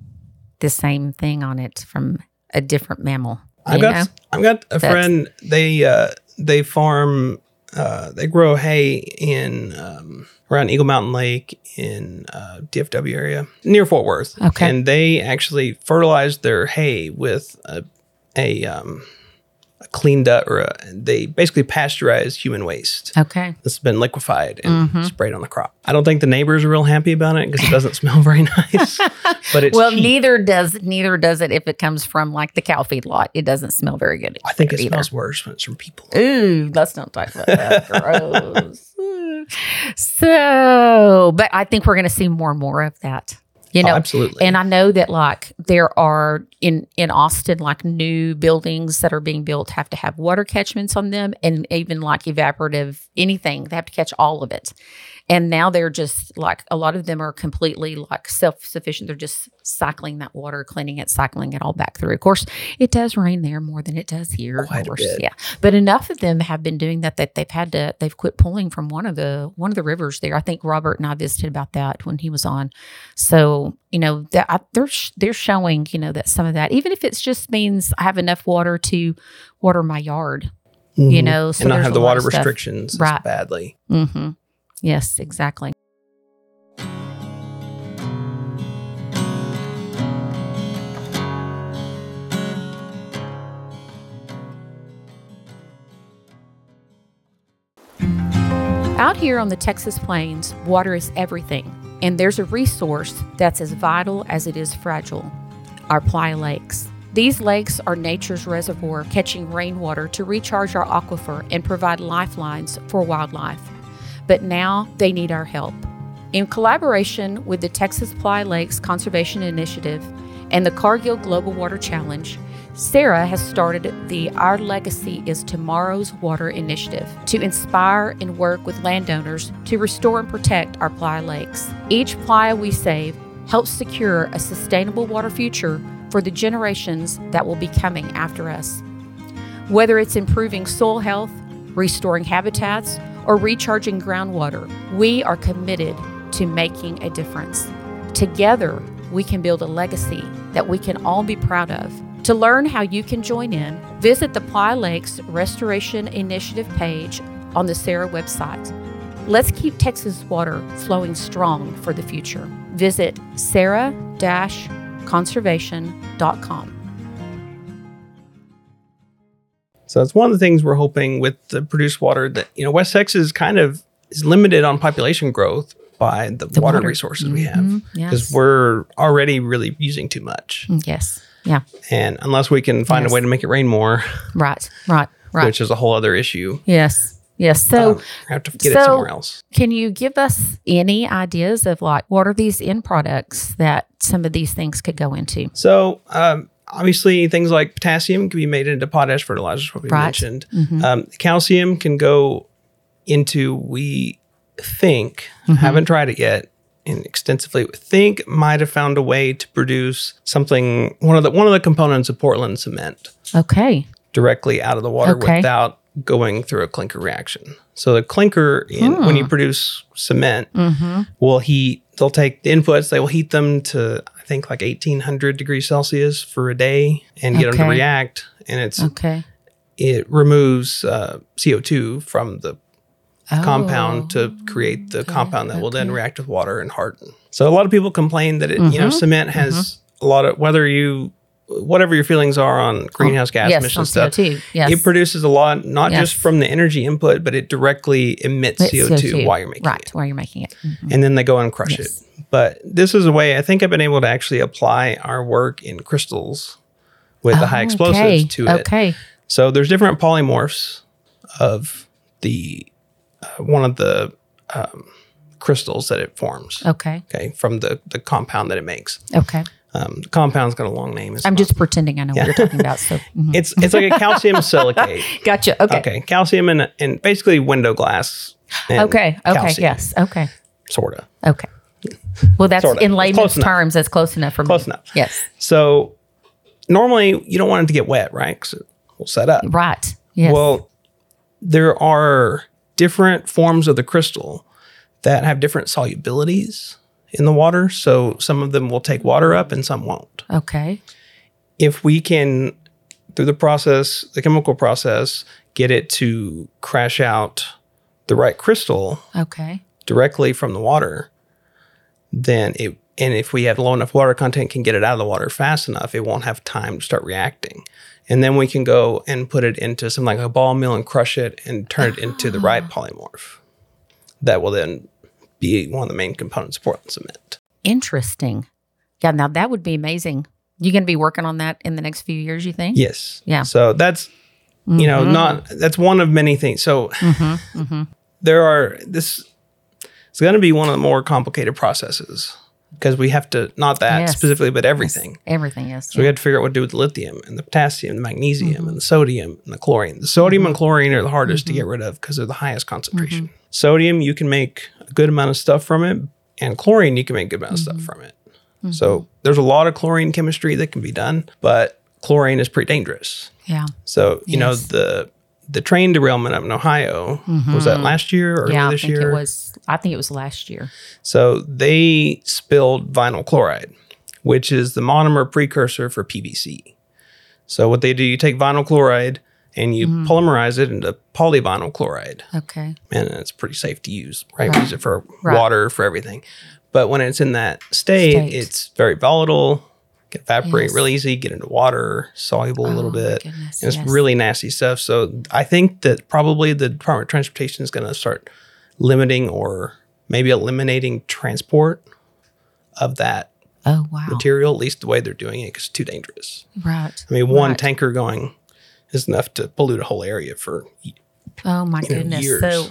the same thing on it from a different mammal. I've got, know? I've got a That's, friend, they, uh, they farm, uh, they grow hay in, um, around Eagle Mountain Lake in, uh, D F W area near Fort Worth. Okay. And they actually fertilized their hay with a, a, um, a cleaned up, or a, they basically pasteurized human waste. Okay. That's been liquefied and mm-hmm. sprayed on the crop. I don't think the neighbors are real happy about it because it doesn't smell very nice. But it's well, cheap. neither does neither does it if it comes from like the cow feed lot. It doesn't smell very good. I think it either. smells worse when it's from people. Ooh, let's not talk about that. Gross. So, but I think we're going to see more and more of that. You know, Oh, absolutely. And I know that like there are in, in Austin, like new buildings that are being built have to have water catchments on them, and even like evaporative anything. They have to catch all of it. And now they're just like, a lot of them are completely like self-sufficient. They're just cycling that water, cleaning it, cycling it all back through. Of course, it does rain there more than it does here. Quite of course, a bit. yeah. But enough of them have been doing that that they've had to, they've quit pulling from one of the one of the rivers there. I think Robert and I visited about that when he was on. So, you know, that I, they're they're showing, you know, that some of that, even if it just means I have enough water to water my yard, Mm-hmm. you know, so and not there's have a the lot water of stuff. restrictions Right. as badly. Mm-hmm. Yes, exactly. Out here on the Texas plains, water is everything, and there's a resource that's as vital as it is fragile: our Playa Lakes. These lakes are nature's reservoir, catching rainwater to recharge our aquifer and provide lifelines for wildlife. But now they need our help. In collaboration with the Texas Playa Lakes Conservation Initiative and the Cargill Global Water Challenge, Sarah has started the Our Legacy is Tomorrow's Water initiative to inspire and work with landowners to restore and protect our playa lakes. Each playa we save helps secure a sustainable water future for the generations that will be coming after us. Whether it's improving soil health, restoring habitats, or recharging groundwater, we are committed to making a difference. Together, we can build a legacy that we can all be proud of. To learn how you can join in, visit the Playa Lakes Restoration Initiative page on the Sarah website. Let's keep Texas water flowing strong for the future. Visit sarah dash conservation dot com. So that's one of the things we're hoping with the produced water, that, you know, West Texas kind of is limited on population growth by the, The water, water. resources we have, Mhm. because Yes. we're already really using too much. Yes. Yeah. And unless we can find Yes. a way to make it rain more, Right. Right. Right. which is a whole other issue, Yes. Yes. So, um, we have to get so- it somewhere else. can you give us any ideas of like what are these end products that some of these things could go into? So um, obviously things like potassium can be made into potash fertilizers, what we Right. mentioned. Mhm. Um, calcium can go into, we think, Mhm. haven't tried it yet, and extensively think might have found a way to produce something, one of the one of the components of Portland cement Okay. directly out of the water Okay. without going through a clinker reaction. So the clinker, in, when you produce cement, Mm-hmm. will heat, they'll take the inputs, they will heat them to, I think, like eighteen hundred degrees Celsius for a day and get them to Okay. react. And it's Okay. it removes uh, C O two from the compound Oh. to create the okay, compound that will then okay. react with water and harden. So a lot of people complain that it, you know, Mhm, cement has a lot of, whether you, whatever your feelings are on greenhouse gas yes, emission on stuff, C O two. Yes. it produces a lot, not Yes. just from the energy input, but it directly emits It's C O two, while you're making right, it. while you're making it. Mhm. And then they go and crush Yes. it. But this is a way, I think I've been able to actually apply our work in crystals with the high Oh, explosives okay. to it. Okay. So there's different polymorphs of the uh, one of the um, crystals that it forms. Okay. Okay, from the the compound that it makes. Okay. Um, the compound's got a long name. It's I'm not- just pretending I know what you're talking about. So mhm. it's it's like a calcium silicate. gotcha. Okay. Okay, calcium and and basically window glass. and Okay. Okay. calcium, Yes. Okay. sorta. Okay. Well, that's Sorta. in It's layman's close enough. terms. That's close enough for me. Close enough. Yes. So normally you don't want it to get wet, right? Because it will set up. Right. Yes. Well, there are different forms of the crystal that have different solubilities in the water. So some of them will take water up and some won't. okay. If we can, through the process, the chemical process, get it to crash out the right crystal Okay. directly from the water, then it, and if we have low enough water content, can get it out of the water fast enough, it won't have time to start reacting. And then we can go and put it into something like a ball mill and crush it and turn it into the right polymorph. That will then be one of the main components of Portland cement. Interesting. Yeah. Now that would be amazing. You going to be working on that in the next few years, you think? Yes. Yeah. So that's, you know, not, that's one of many things. So Mm-hmm. Mm-hmm. there are, this, it's going to be one of the more complicated processes because we have to, not that Yes. specifically, but everything. Yes. Everything is. So we had to figure out what to do with the lithium and the potassium, the magnesium, mm-hmm. and the sodium and the chlorine. The sodium mm-hmm. and chlorine are the hardest mm-hmm. to get rid of because they're the highest concentration. Mm-hmm. Sodium, you can make a good amount of stuff from it, and chlorine, you can make a good amount mm-hmm. of stuff from it. Mm-hmm. So there's a lot of chlorine chemistry that can be done, but chlorine is pretty dangerous. Yeah. So, you yes. know, the the train derailment up in Ohio, mm-hmm. was that last year or yeah, this I think year? It was, I think it was last year. So they spilled vinyl chloride, which is the monomer precursor for P V C. So what they do, you take vinyl chloride and you mm. polymerize it into polyvinyl chloride. Okay. And it's pretty safe to use, right? right. We use it for right. water, for everything. But when it's in that state, state. it's very volatile, can evaporate yes. really easy, get into water, soluble oh, a little bit. Goodness, and it's yes. really nasty stuff. So I think that probably the Department of Transportation is going to start limiting or maybe eliminating transport of that oh, wow. material, at least the way they're doing it, because it's too dangerous. Right. I mean, one right. tanker going is enough to pollute a whole area for oh my goodness. Know, years. So,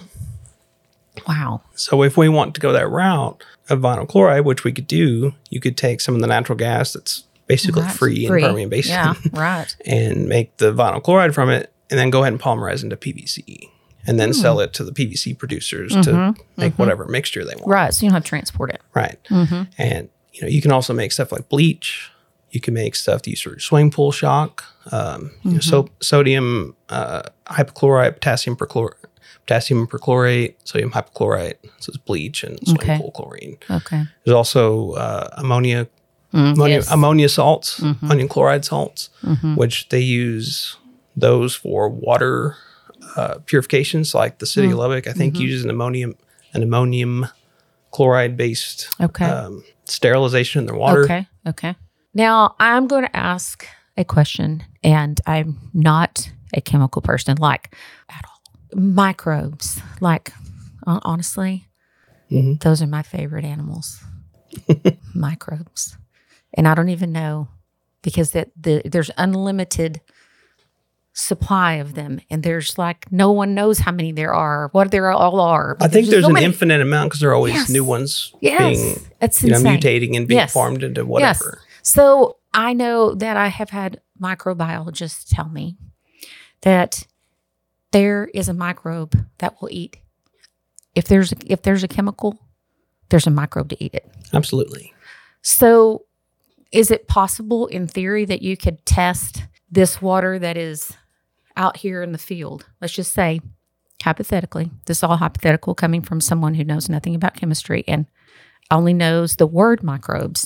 wow. So if we want to go that route of vinyl chloride, which we could do, you could take some of the natural gas that's basically right. free, free in Permian Basin, yeah, right. and make the vinyl chloride from it, and then go ahead and polymerize into P V C, and then mm. sell it to the P V C producers mm-hmm. to make mm-hmm. whatever mixture they want. Right. So you don't have to transport it. Right. Mm-hmm. And you know, you can also make stuff like bleach. You can make stuff to use for swimming pool shock. Um, mm-hmm. you know, so sodium uh, hypochlorite, potassium perchlorate, potassium perchlorate, sodium hypochlorite. So it's bleach and swimming okay. pool chlorine. Okay. There's also uh, ammonia, mm, ammonia, yes. ammonia salts, mm-hmm. onion chloride salts, mm-hmm. which they use those for water uh, purifications. Like the city mm-hmm. of Lubbock, I think, mm-hmm. uses an ammonium, an ammonium chloride based okay. um, sterilization in their water. Okay. Okay. Now I'm going to ask a question, and I'm not a chemical person, like at all. Microbes, like honestly, mm-hmm. those are my favorite animals. Microbes, and I don't even know because that the there's unlimited supply of them, and there's like no one knows how many there are, what there all are. I think there's so an many. infinite amount because there are always yes. new ones yes. being, it's you know, insane. mutating and being yes. formed into whatever. Yes. So I know that I have had microbiologists tell me that there is a microbe that will eat. If there's a, if there's a chemical, there's a microbe to eat it. Absolutely. So is it possible in theory that you could test this water that is out here in the field? Let's just say, hypothetically, this is all hypothetical coming from someone who knows nothing about chemistry and only knows the word microbes.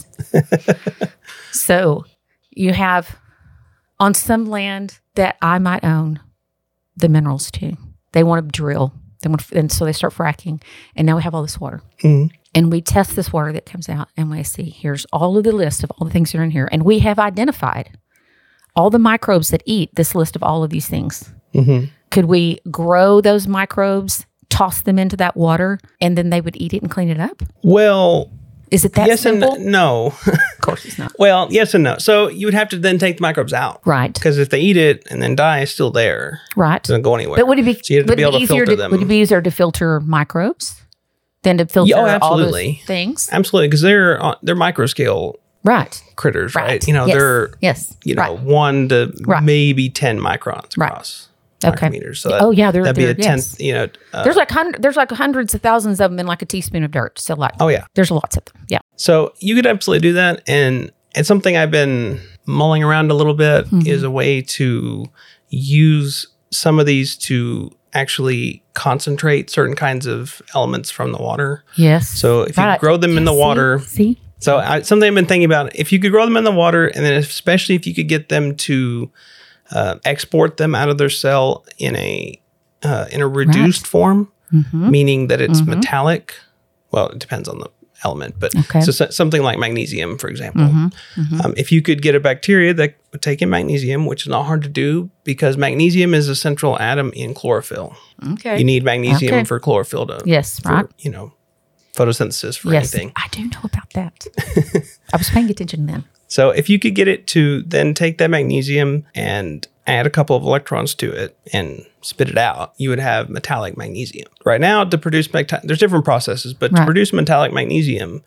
So you have on some land that I might own the minerals to. They want to drill. They want to, and so they start fracking. And now we have all this water. Mm-hmm. And we test this water that comes out and we see, here's all of the list of all the things that are in here. And we have identified all the microbes that eat this list of all of these things. Mm-hmm. Could we grow those microbes, toss them into that water, and then they would eat it and clean it up? Well, is it that yes simple? and no. Of course it's not. Well, yes and no. So you would have to then take the microbes out. Right. Because if they eat it and then die, it's still there. Right. It doesn't go anywhere. But would it be, so you have to be able to filter to, them. Would it be easier to filter microbes than to filter yeah, oh, all those things? Absolutely. Because they're, uh, they're micro scale right. critters, right? right? You know, yes. they're yes. you know, right. one to right. maybe ten microns right. across. Okay. Micrometers. So that, oh yeah, they're, that'd they're, be a tenth. Yes. You know, uh, there's like hundred, there's like hundreds of thousands of them in like a teaspoon of dirt. So like, oh yeah, there's lots of them. Yeah. So you could absolutely do that, and it's something I've been mulling around a little bit. Mm-hmm. Is a way to use some of these to actually concentrate certain kinds of elements from the water. Yes. So if right. you grow them yeah, in the see? water, see. So I, something I've been thinking about, if you could grow them in the water, and then especially if you could get them to uh, export them out of their cell in a uh, in a reduced right. form, mm-hmm. meaning that it's mm-hmm. metallic. Well, it depends on the element, but okay. so something like magnesium, for example. Mm-hmm. Mm-hmm. Um, if you could get a bacteria that would take in magnesium, which is not hard to do because magnesium is a central atom in chlorophyll. Okay, you need magnesium okay. for chlorophyll to yes, for, right. You know, photosynthesis for yes, anything. I do know about that. I was paying attention then. So if you could get it to then take that magnesium and add a couple of electrons to it and spit it out, you would have metallic magnesium. Right now, to produce, meta- there's different processes, but right. to produce metallic magnesium,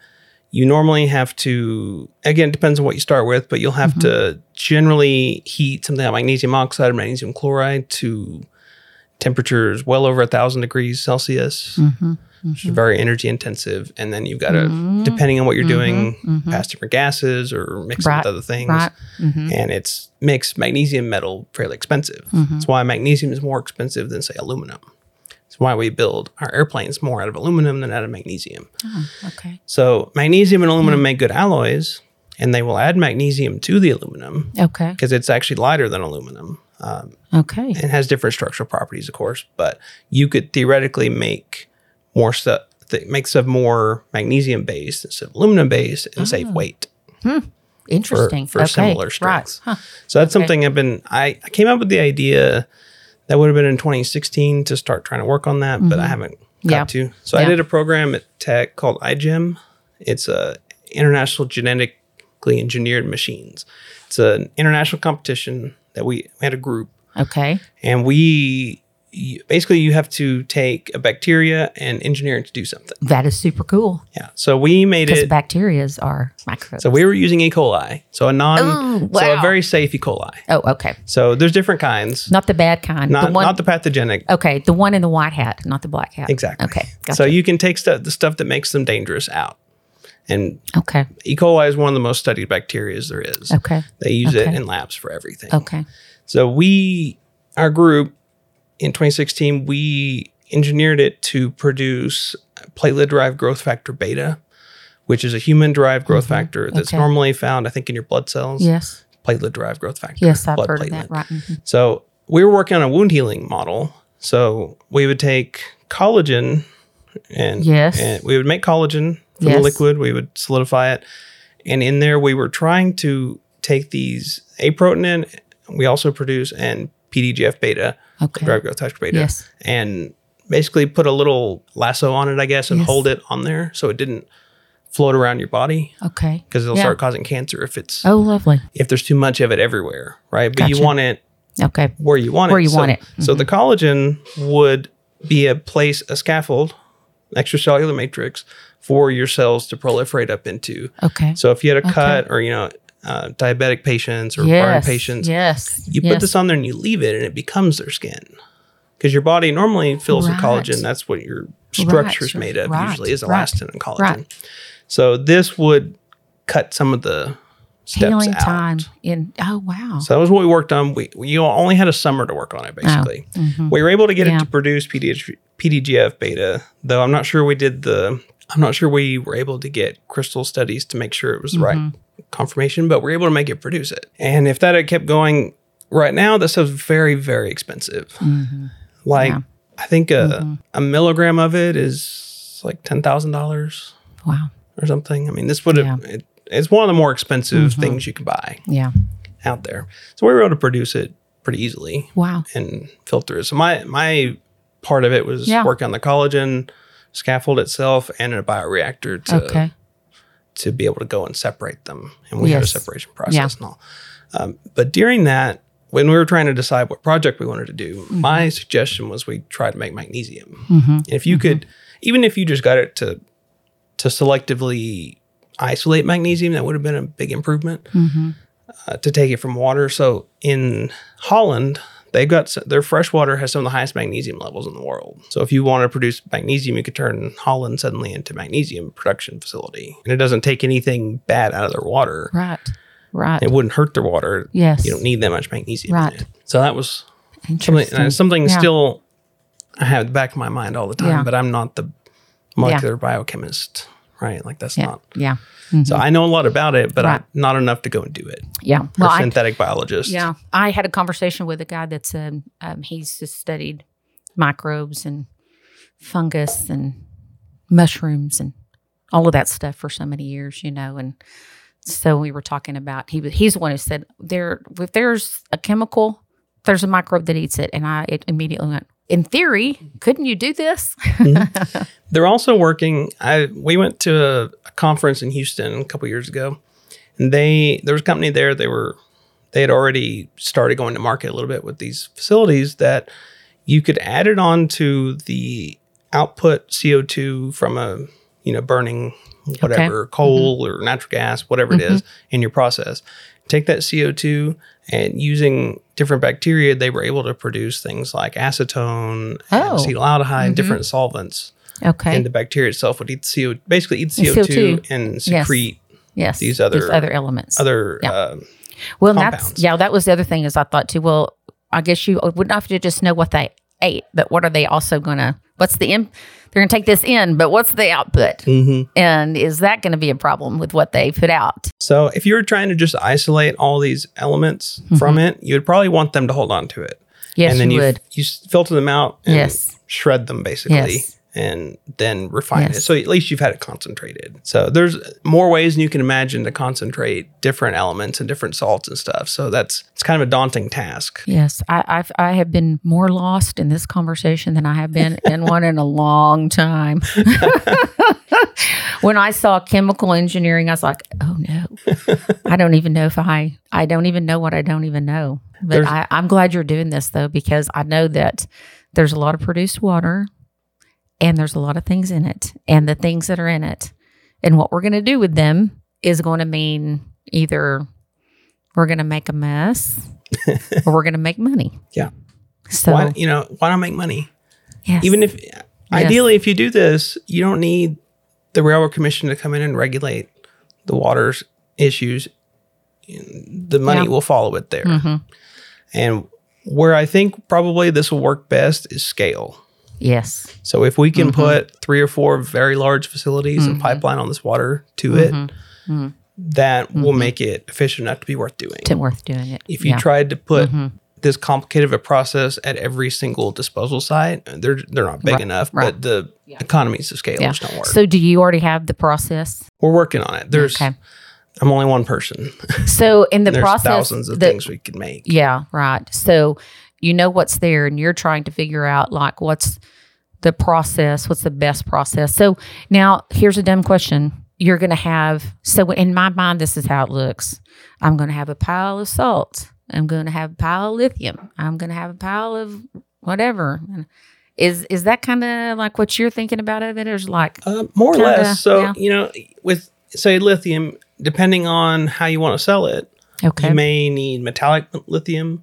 you normally have to, again, it depends on what you start with, but you'll have mm-hmm. to generally heat something like magnesium oxide or magnesium chloride to temperatures well over a thousand degrees Celsius, mm-hmm. Mm-hmm. which is very energy intensive. And then you've got to, mm-hmm. depending on what you're mm-hmm. doing, mm-hmm. pass different gases or mix right. it with other things. Right. Mm-hmm. And it's makes magnesium metal fairly expensive. Mm-hmm. That's why magnesium is more expensive than, say, aluminum. That's why we build our airplanes more out of aluminum than out of magnesium. Oh, okay. So magnesium and aluminum mm. make good alloys, and they will add magnesium to the aluminum. Okay. Because it's actually lighter than aluminum. Um, okay. And has different structural properties, of course. But you could theoretically make more stuff, th- make stuff more magnesium based instead of aluminum based and oh. save weight. Hmm. Interesting. For, for okay. similar strengths. Right. Huh. So that's okay. something I've been, I, I came up with the idea. That would have been in twenty sixteen to start trying to work on that, mm-hmm. but I haven't got yeah. to. So yeah. I did a program at Tech called I G E M. It's a International Genetically Engineered Machines. It's an international competition that we, we had a group. Okay. And we, you, basically you have to take a bacteria and engineer it to do something. That is super cool. Yeah. So we made it. Because bacterias are microbes. So we were using E. coli. So a non, Ooh, wow. so a very safe E. coli. Oh, okay. So there's different kinds. Not the bad kind. Not the, one, not the pathogenic. Okay. The one in the white hat, not the black hat. Exactly. Okay. Gotcha. So you can take stuff, the stuff that makes them dangerous out. And okay. E. coli is one of the most studied bacteria there is. Okay. They use okay. it in labs for everything. Okay. So we, our group, in twenty sixteen, we engineered it to produce platelet-derived growth factor beta, which is a human-derived growth mm-hmm. factor that's okay. normally found, I think, in your blood cells. Yes. Platelet-derived growth factor. Yes, I've blood heard platelet. of that. Right. Mm-hmm. So we were working on a wound healing model. So we would take collagen and, yes. and we would make collagen from yes. the liquid. We would solidify it. And in there, we were trying to take these aprotein. We also produce and P D G F beta, okay. derived growth factor beta, yes. and basically put a little lasso on it, I guess, and yes. hold it on there so it didn't float around your body. Okay. Because it'll yeah. start causing cancer if it's oh lovely if there's too much of it everywhere, right? But gotcha. you want it okay where you want where it. you so, want it. Mm-hmm. So the collagen would be a place, a scaffold, extracellular matrix for your cells to proliferate up into. Okay. So if you had a okay. cut or you know. Uh, diabetic patients or yes, burn patients, yes, you yes. put this on there and you leave it and it becomes their skin. Because your body normally fills right. with collagen. That's what your structure is right. made of, right. usually is right. elastin and collagen. Right. So this would cut some of the steps healing out. time in, oh, wow. So that was what we worked on. We, we only had a summer to work on it, basically. Oh. Mm-hmm. We were able to get yeah. it to produce P D G F beta, though I'm not sure we did the, I'm not sure we were able to get crystal studies to make sure it was the mm-hmm. right conformation, but we're able to make it produce it. And if that had kept going right now, this stuff's very, very expensive. Mm-hmm. Like, yeah. I think a, mm-hmm. a milligram of it is like ten thousand dollars. Wow. Or something. I mean, this would have, yeah. it, it's one of the more expensive mm-hmm. things you can buy yeah. out there. So we were able to produce it pretty easily. Wow. And filter it. So my, my part of it was yeah. working on the collagen scaffold itself and a bioreactor to okay. to be able to go and separate them. And we yes. had a separation process yeah. and all. Um, but during that, when we were trying to decide what project we wanted to do, mm-hmm. my suggestion was we try to make magnesium. Mm-hmm. And if you mm-hmm. could, even if you just got it to to selectively isolate magnesium, that would have been a big improvement mm-hmm. uh, to take it from water. So in Holland, they've got their fresh water has some of the highest magnesium levels in the world. So if you want to produce magnesium, you could turn Holland suddenly into magnesium production facility. And it doesn't take anything bad out of their water. Right. Right. It wouldn't hurt their water. Yes. You don't need that much magnesium right. in it. So that was Interesting. something, uh, something yeah. still I have in the back of my mind all the time, yeah. but I'm not the molecular yeah. biochemist, right? Like that's yeah. not. Yeah. Mm-hmm. So I know a lot about it, but right. I, not enough to go and do it. Yeah. Well, I, synthetic biologist. Yeah. I had a conversation with a guy that's, um, um, he's just studied microbes and fungus and mushrooms and all of that stuff for so many years, you know, and so we were talking about, he he's the one who said, there, if there's a chemical, there's a microbe that eats it. And I it immediately went, in theory, couldn't you do this? mm-hmm. They're also working. I we went to a, a conference in Houston a couple years ago, and they there was a company there. They were they had already started going to market a little bit with these facilities that you could add it on to the output C O two from a you know, burning whatever, Okay. coal mm-hmm. or natural gas, whatever mm-hmm. it is in your process. Take that C O two and using different bacteria, they were able to produce things like acetone, Oh. and acetaldehyde, Mm-hmm. different solvents. Okay. And the bacteria itself would eat C O, basically eat C O two, C O two. and secrete yes. these other these other elements. Other yeah. uh, well, compounds. that's yeah. That was the other thing is I thought too. Well, I guess you wouldn't have to just know what they ate, but what are they also going to? What's the in? They're going to take this in, but what's the output? Mm-hmm. And is that going to be a problem with what they put out? So if you were trying to just isolate all these elements mm-hmm. from it, you would probably want them to hold on to it. Yes, and then you, you would. You filter them out and yes. shred them basically. Yes. And then refine yes. it. So at least you've had it concentrated. So there's more ways than you can imagine to concentrate different elements and different salts and stuff. So that's it's kind of a daunting task. Yes, I I've, I have been more lost in this conversation than I have been in one in a long time. When I saw chemical engineering, I was like, oh no, I don't even know if I, I don't even know what I don't even know. But I, I'm glad you're doing this though, because I know that there's a lot of produced water. And there's a lot of things in it, and the things that are in it, and what we're going to do with them is going to mean either we're going to make a mess or we're going to make money. Yeah. So why, you know, why not make money? Yes. Even if, yes. ideally, if you do this, you don't need the Railroad Commission to come in and regulate the water's issues. The money yeah. will follow it there. Mm-hmm. And where I think probably this will work best is scale. Yes. So if we can mm-hmm. put three or four very large facilities mm-hmm. and pipeline on this water to mm-hmm. it, mm-hmm. that mm-hmm. will make it efficient enough to be worth doing. To worth doing it. If you yeah. tried to put mm-hmm. this complicated of a process at every single disposal site, they're they're not big right. enough, right. but the yeah. economies of scale yeah. just don't work. So do you already have the process? We're working on it. There's, okay. I'm only one person. So in the There's process, thousands of the, things we could make. Yeah, right. So you know what's there, and you're trying to figure out like what's the process, what's the best process. So now here's a dumb question. You're going to have, so in my mind, this is how it looks. I'm going to have a pile of salt. I'm going to have a pile of lithium. I'm going to have a pile of whatever. Is is that kind of like what you're thinking about of it? Or is like uh, more or kinda, less. So, yeah. you know, with say lithium, depending on how you want to sell it, okay. you may need metallic lithium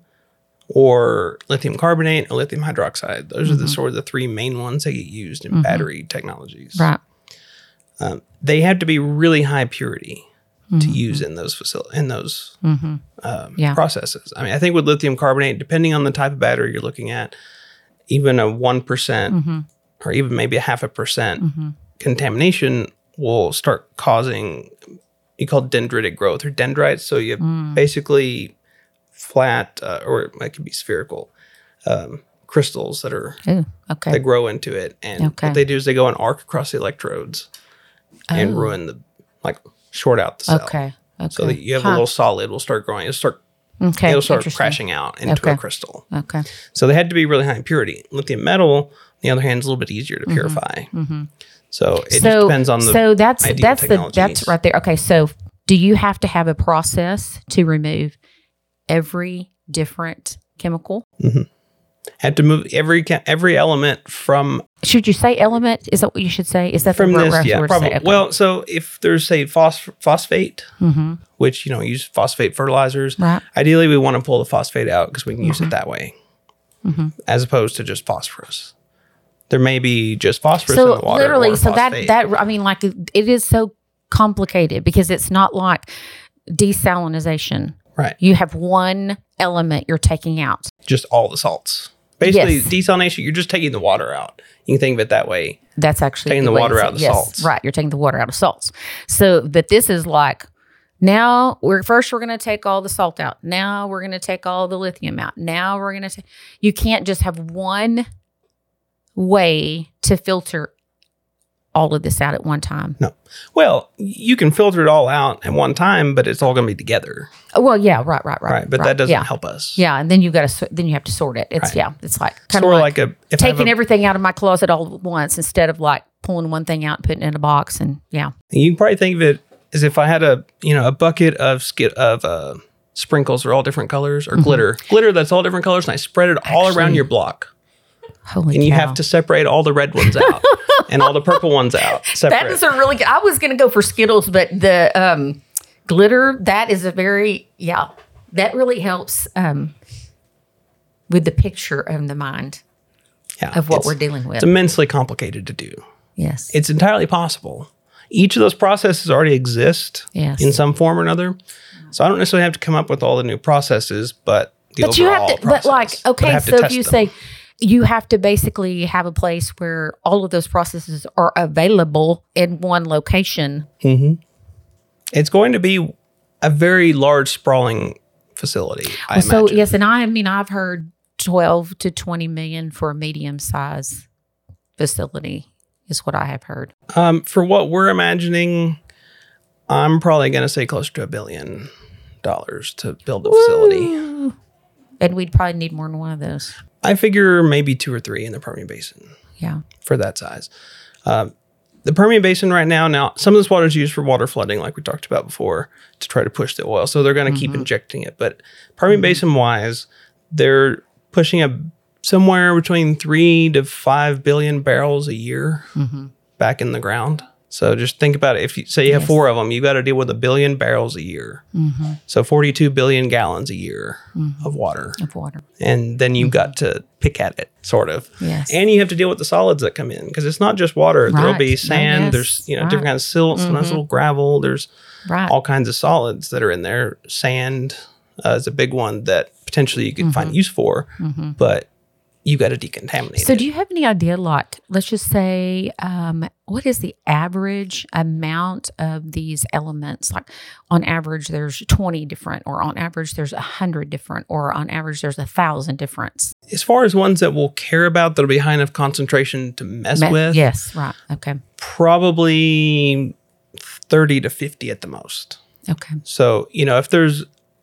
or lithium carbonate or lithium hydroxide. Those mm-hmm. are the sort of the three main ones that get used in mm-hmm. battery technologies. Right. Um, they have to be really high purity mm-hmm. to use in those facil- in those mm-hmm. um, yeah. processes. I mean, I think with lithium carbonate, depending on the type of battery you're looking at, even a one percent mm-hmm. or even maybe a half a percent mm-hmm. contamination will start causing, you call dendritic growth or dendrites. So you mm. basically flat, uh, or it could be spherical, um, crystals that are Ooh, okay. that grow into it. And okay. what they do is they go and arc across the electrodes oh. and ruin the, like short out the cell. Okay. Okay. So that you have huh. a little solid will start growing. It'll start, okay. it'll start crashing out into okay. a crystal. Okay. So they had to be really high in purity. Lithium metal, on the other hand, is a little bit easier to purify. Mm-hmm. So it so, just depends on the so that's that's the technologies. that's right there. Okay, so do you have to have a process to remove every different chemical? Mm-hmm. Had to move every every element from. Should you say element? Is that what you should say? Is that from the this? right Yeah, word probably. to say? Okay. Well, so if there's say phos- phosphate, mm-hmm. which you know use phosphate fertilizers, right. ideally we want to pull the phosphate out because we can mm-hmm. use it that way, mm-hmm. as opposed to just phosphorus. There may be just phosphorus so in the water. Literally, or so phosphate. that that I mean, like it is so complicated because it's not like desalinization. Right. You have one element you're taking out. Just all the salts. Basically, yes. desalination, you're just taking the water out. You can think of it that way. That's actually taking the, the water out of the yes, salts. Right. You're taking the water out of salts. So, but this is like, now we're first we're going to take all the salt out. Now we're going to take all the lithium out. Now we're going to take, you can't just have one way to filter all of this out at one time. No. Well, you can filter it all out at one time, but it's all going to be together. Oh, well, yeah, right, right, right. Right, but right, that doesn't yeah. help us. Yeah, and then you got to then you have to sort it. It's right. yeah, it's like kind sort of like, like a if taking a, everything out of my closet all at once instead of like pulling one thing out and putting it in a box and yeah. You can probably think of it as if I had a you know a bucket of skit of uh, sprinkles that are all different colors or mm-hmm. glitter, glitter that's all different colors, and I spread it Actually, all around your block. Holy and you cow. have to separate all the red ones out and all the purple ones out. Separate. That is a really good. I was going to go for Skittles, but the um, glitter, that is a very, yeah, that really helps um, with the picture of the mind yeah, of what it's- we're dealing with. It's immensely complicated to do. Yes. It's entirely possible. Each of those processes already exist Yes. in some form or another. So I don't necessarily have to come up with all the new processes, but the But you overall have to, process. but like, But I okay, have to so if test you them. say you have to basically have a place where all of those processes are available in one location. It's going to be a very large, sprawling facility, I Well, so imagine. yes, and I, I mean, I've heard twelve to twenty million for a medium size facility is what I have heard. Um, for what we're imagining, I'm probably going to say closer to a billion dollars to build a facility. Ooh. And we'd probably need more than one of those. I figure maybe two or three in the Permian Basin Yeah. for that size. Um, the Permian Basin right now, now some of this water is used for water flooding, like we talked about before, to try to push the oil. So they're going to keep injecting it. But Permian Basin wise, they're pushing a somewhere between three to five billion barrels a year back in the ground. So just think about it. If you say you have Yes. four of them, you got to deal with a billion barrels a year. So forty-two billion gallons a year of water. Of water. And then you've got to pick at it, sort of. Yes. And you have to deal with the solids that come in because it's not just water. There'll Right. be No, sand. yes. There's you know Right. different kinds of silts, sometimes little gravel. There's Right. all kinds of solids that are in there. Sand uh, is a big one that potentially you could find use for, but you got to decontaminate So it. do you have any idea, like, let's just say, um, what is the average amount of these elements? Like, on average, there's twenty different, or on average, there's one hundred different, or on average, there's one thousand different. As far as ones that we'll care about that'll be high enough concentration to mess Me- with, Yes, right. Okay. probably thirty to fifty at the most. Okay. So, you know, if there's,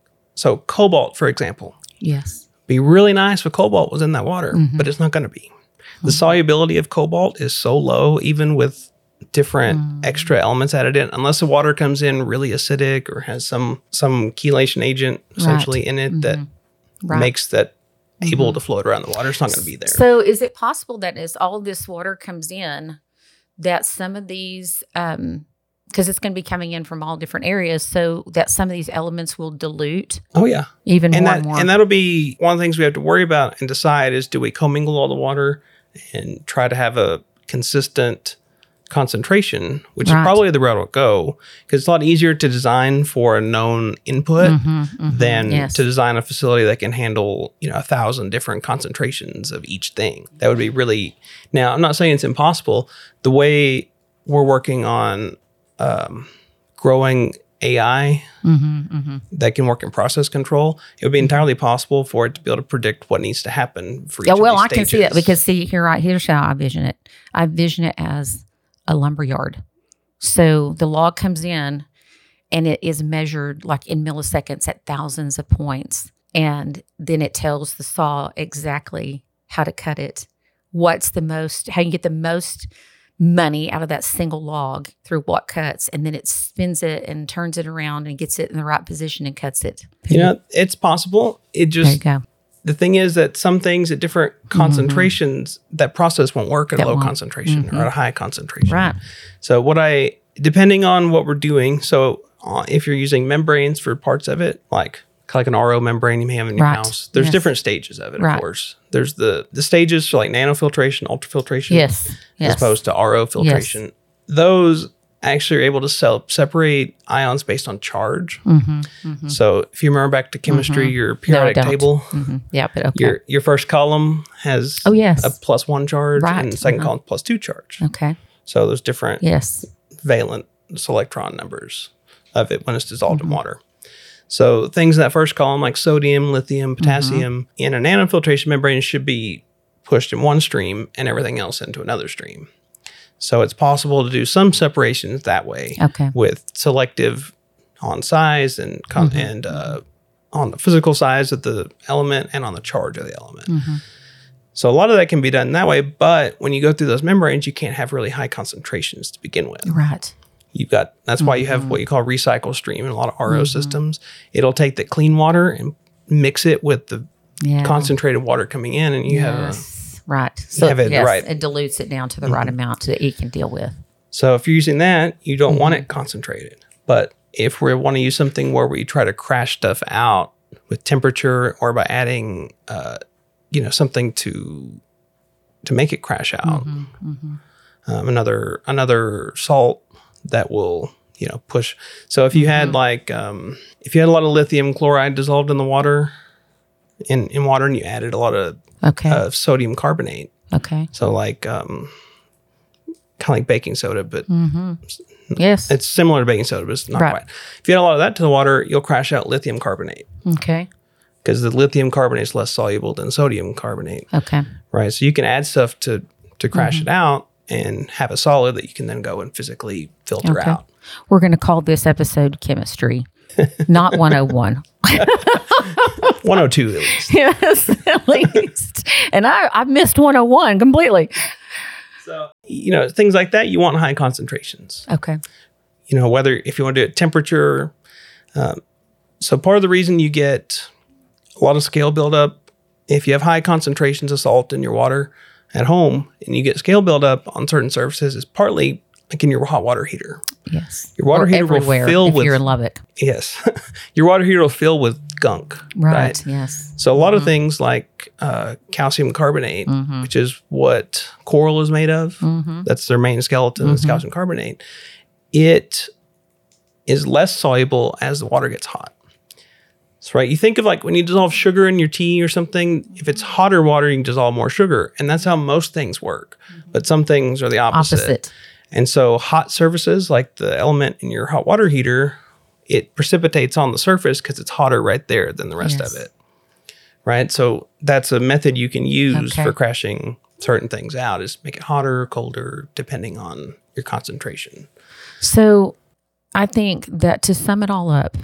so cobalt, for example, Yes. be really nice if cobalt was in that water, Mm-hmm. but it's not going to be. The solubility of cobalt is so low, even with different Mm. extra elements added in, unless the water comes in really acidic or has some some chelation agent essentially in it that Right. makes that able to float around the water. It's not going to be there. So is it possible that as all this water comes in, that some of these, um, because it's going to be coming in from all different areas, so that some of these elements will dilute oh yeah, even and more that and more? and that'll be one of the things we have to worry about and decide is do we commingle all the water and try to have a consistent concentration, which Right. is probably the route we'll go, because it's a lot easier to design for a known input Mhm, mhm, than yes. to design a facility that can handle, you know, a thousand different concentrations of each thing. That would be really, now I'm not saying it's impossible. The way we're working on um, growing A I Mhm, mhm. that can work in process control, it would be entirely possible for it to be able to predict what needs to happen for each Yeah, of well, these I can see that stages. because see here, right here's how I vision it. I vision it as a lumber yard. So the log comes in, and it is measured like in milliseconds at thousands of points, and then it tells the saw exactly how to cut it. What's the most? How you get the most money out of that single log through what cuts, and then it spins it and turns it around and gets it in the right position and cuts it. You know, it's possible. It There you just, go. the thing is that some things at different concentrations, that process won't work at That a low won't. concentration or at a high concentration. Right. So what I, depending on what we're doing, so uh, if you're using membranes for parts of it, like like an R O membrane you may have in your Right. house, there's Yes. different stages of it, of Right. course. There's the the stages for like nanofiltration, ultrafiltration, Yes. as Yes. opposed to R O filtration. Those actually are able to sell, separate ions based on charge. Mhm, mhm. So if you remember back to chemistry, your periodic don't. table, Mhm. Yeah, but okay. your your first column has Oh, yes. a plus one charge, Right. and the second Uh-huh. column plus two charge. Okay. So there's different Yes. valence electron numbers of it when it's dissolved Mm-hmm. in water. So things in that first column like sodium, lithium, potassium Mm-hmm. in a nanofiltration membrane should be pushed in one stream and everything else into another stream. So it's possible to do some separations that way Okay. with selective on size and con- Mm-hmm. and uh, on the physical size of the element and on the charge of the element. Mm-hmm. So a lot of that can be done that way, but when you go through those membranes, you can't have really high concentrations to begin with. Right. You've got, that's why you have what you call recycle stream in a lot of R O systems. It'll take the clean water and mix it with the Yeah. concentrated water coming in, and you Yes. have right. So have it yes, right. it dilutes it down to the mm-hmm. right amount that it can deal with. So if you're using that, you don't mm-hmm. want it concentrated. But if we want to use something where we try to crash stuff out with temperature or by adding, uh, you know, something to to make it crash out, mm-hmm. Mm-hmm. Um, another another salt that will, you know, push. So if you mm-hmm. had like um, if you had a lot of lithium chloride dissolved in the water, in in water, and you added a lot of okay. uh, sodium carbonate. Okay. So like um, kind of like baking soda, but mm-hmm. yes, it's similar to baking soda, but it's not right. quite. If you add a lot of that to the water, you'll crash out lithium carbonate. Okay. Because the lithium carbonate is less soluble than sodium carbonate. Okay. Right. So you can add stuff to to crash mm-hmm. it out and have a solid that you can then go and physically filter okay. out. We're going to call this episode chemistry, not one oh one. one oh two at least. Yes, at least. And I, I missed one oh one completely. So, you know, things like that, you want high concentrations. Okay. You know, whether if you want to do it temperature. Um, so part of the reason you get a lot of scale buildup, if you have high concentrations of salt in your water at home and you get scale buildup on certain surfaces, is partly like in your hot water heater. Yes. Your water or heater will fill if with. You're in Lubbock. Yes. Your water heater will fill with gunk. Right. right? Yes. So a lot mm-hmm. of things like uh, calcium carbonate, mm-hmm. which is what coral is made of. Mm-hmm. That's their main skeleton mm-hmm. is calcium carbonate. It is less soluble as the water gets hot. So, right, you think of like when you dissolve sugar in your tea or something, if it's hotter water, you can dissolve more sugar. And that's how most things work. Mm-hmm. But some things are the opposite. Opposite. And so hot surfaces, like the element in your hot water heater, it precipitates on the surface because it's hotter right there than the rest yes. of it. Right? So that's a method you can use okay. for crashing certain things out, is make it hotter or colder depending on your concentration. So I think that to sum it all up,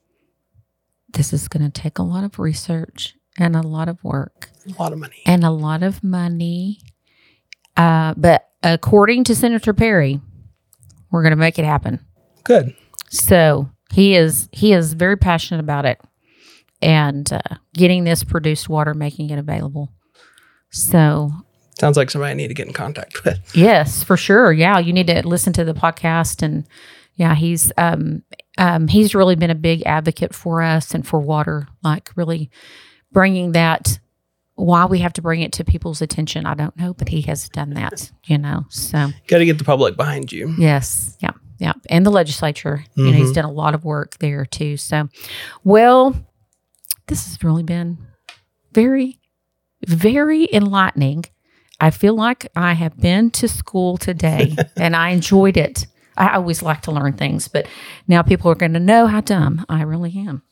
this is going to take a lot of research and a lot of work. A lot of money. And a lot of money. Uh, but according to Senator Perry, we're going to make it happen. Good. So he is he is very passionate about it and uh, getting this produced water, making it available. So sounds like somebody I need to get in contact with. Yes, for sure. Yeah, you need to listen to the podcast, and yeah, he's um, um, he's really been a big advocate for us and for water, like really bringing that. Why we have to bring it to people's attention, I don't know, but he has done that, you know, so. Got to get the public behind you. Yes. Yeah. Yeah. And the legislature, mm-hmm. you know, he's done a lot of work there too. So, well, this has really been very, very enlightening. I feel like I have been to school today and I enjoyed it. I always like to learn things, but now people are going to know how dumb I really am.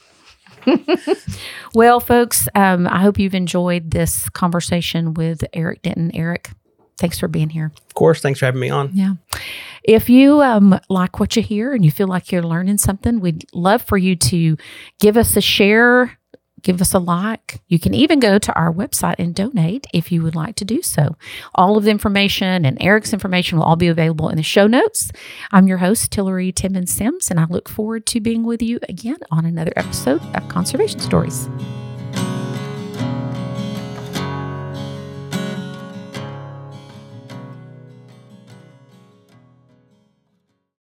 Well, folks, um, I hope you've enjoyed this conversation with Eric Denton. Eric, thanks for being here. Of course. Thanks for having me on. Yeah. If you um, like what you hear and you feel like you're learning something, we'd love for you to give us a share, give us a like. You can even go to our website and donate if you would like to do so. All of the information and Eric's information will all be available in the show notes. I'm your host, Tillery Timmons Sims, and I look forward to being with you again on another episode of Conservation Stories.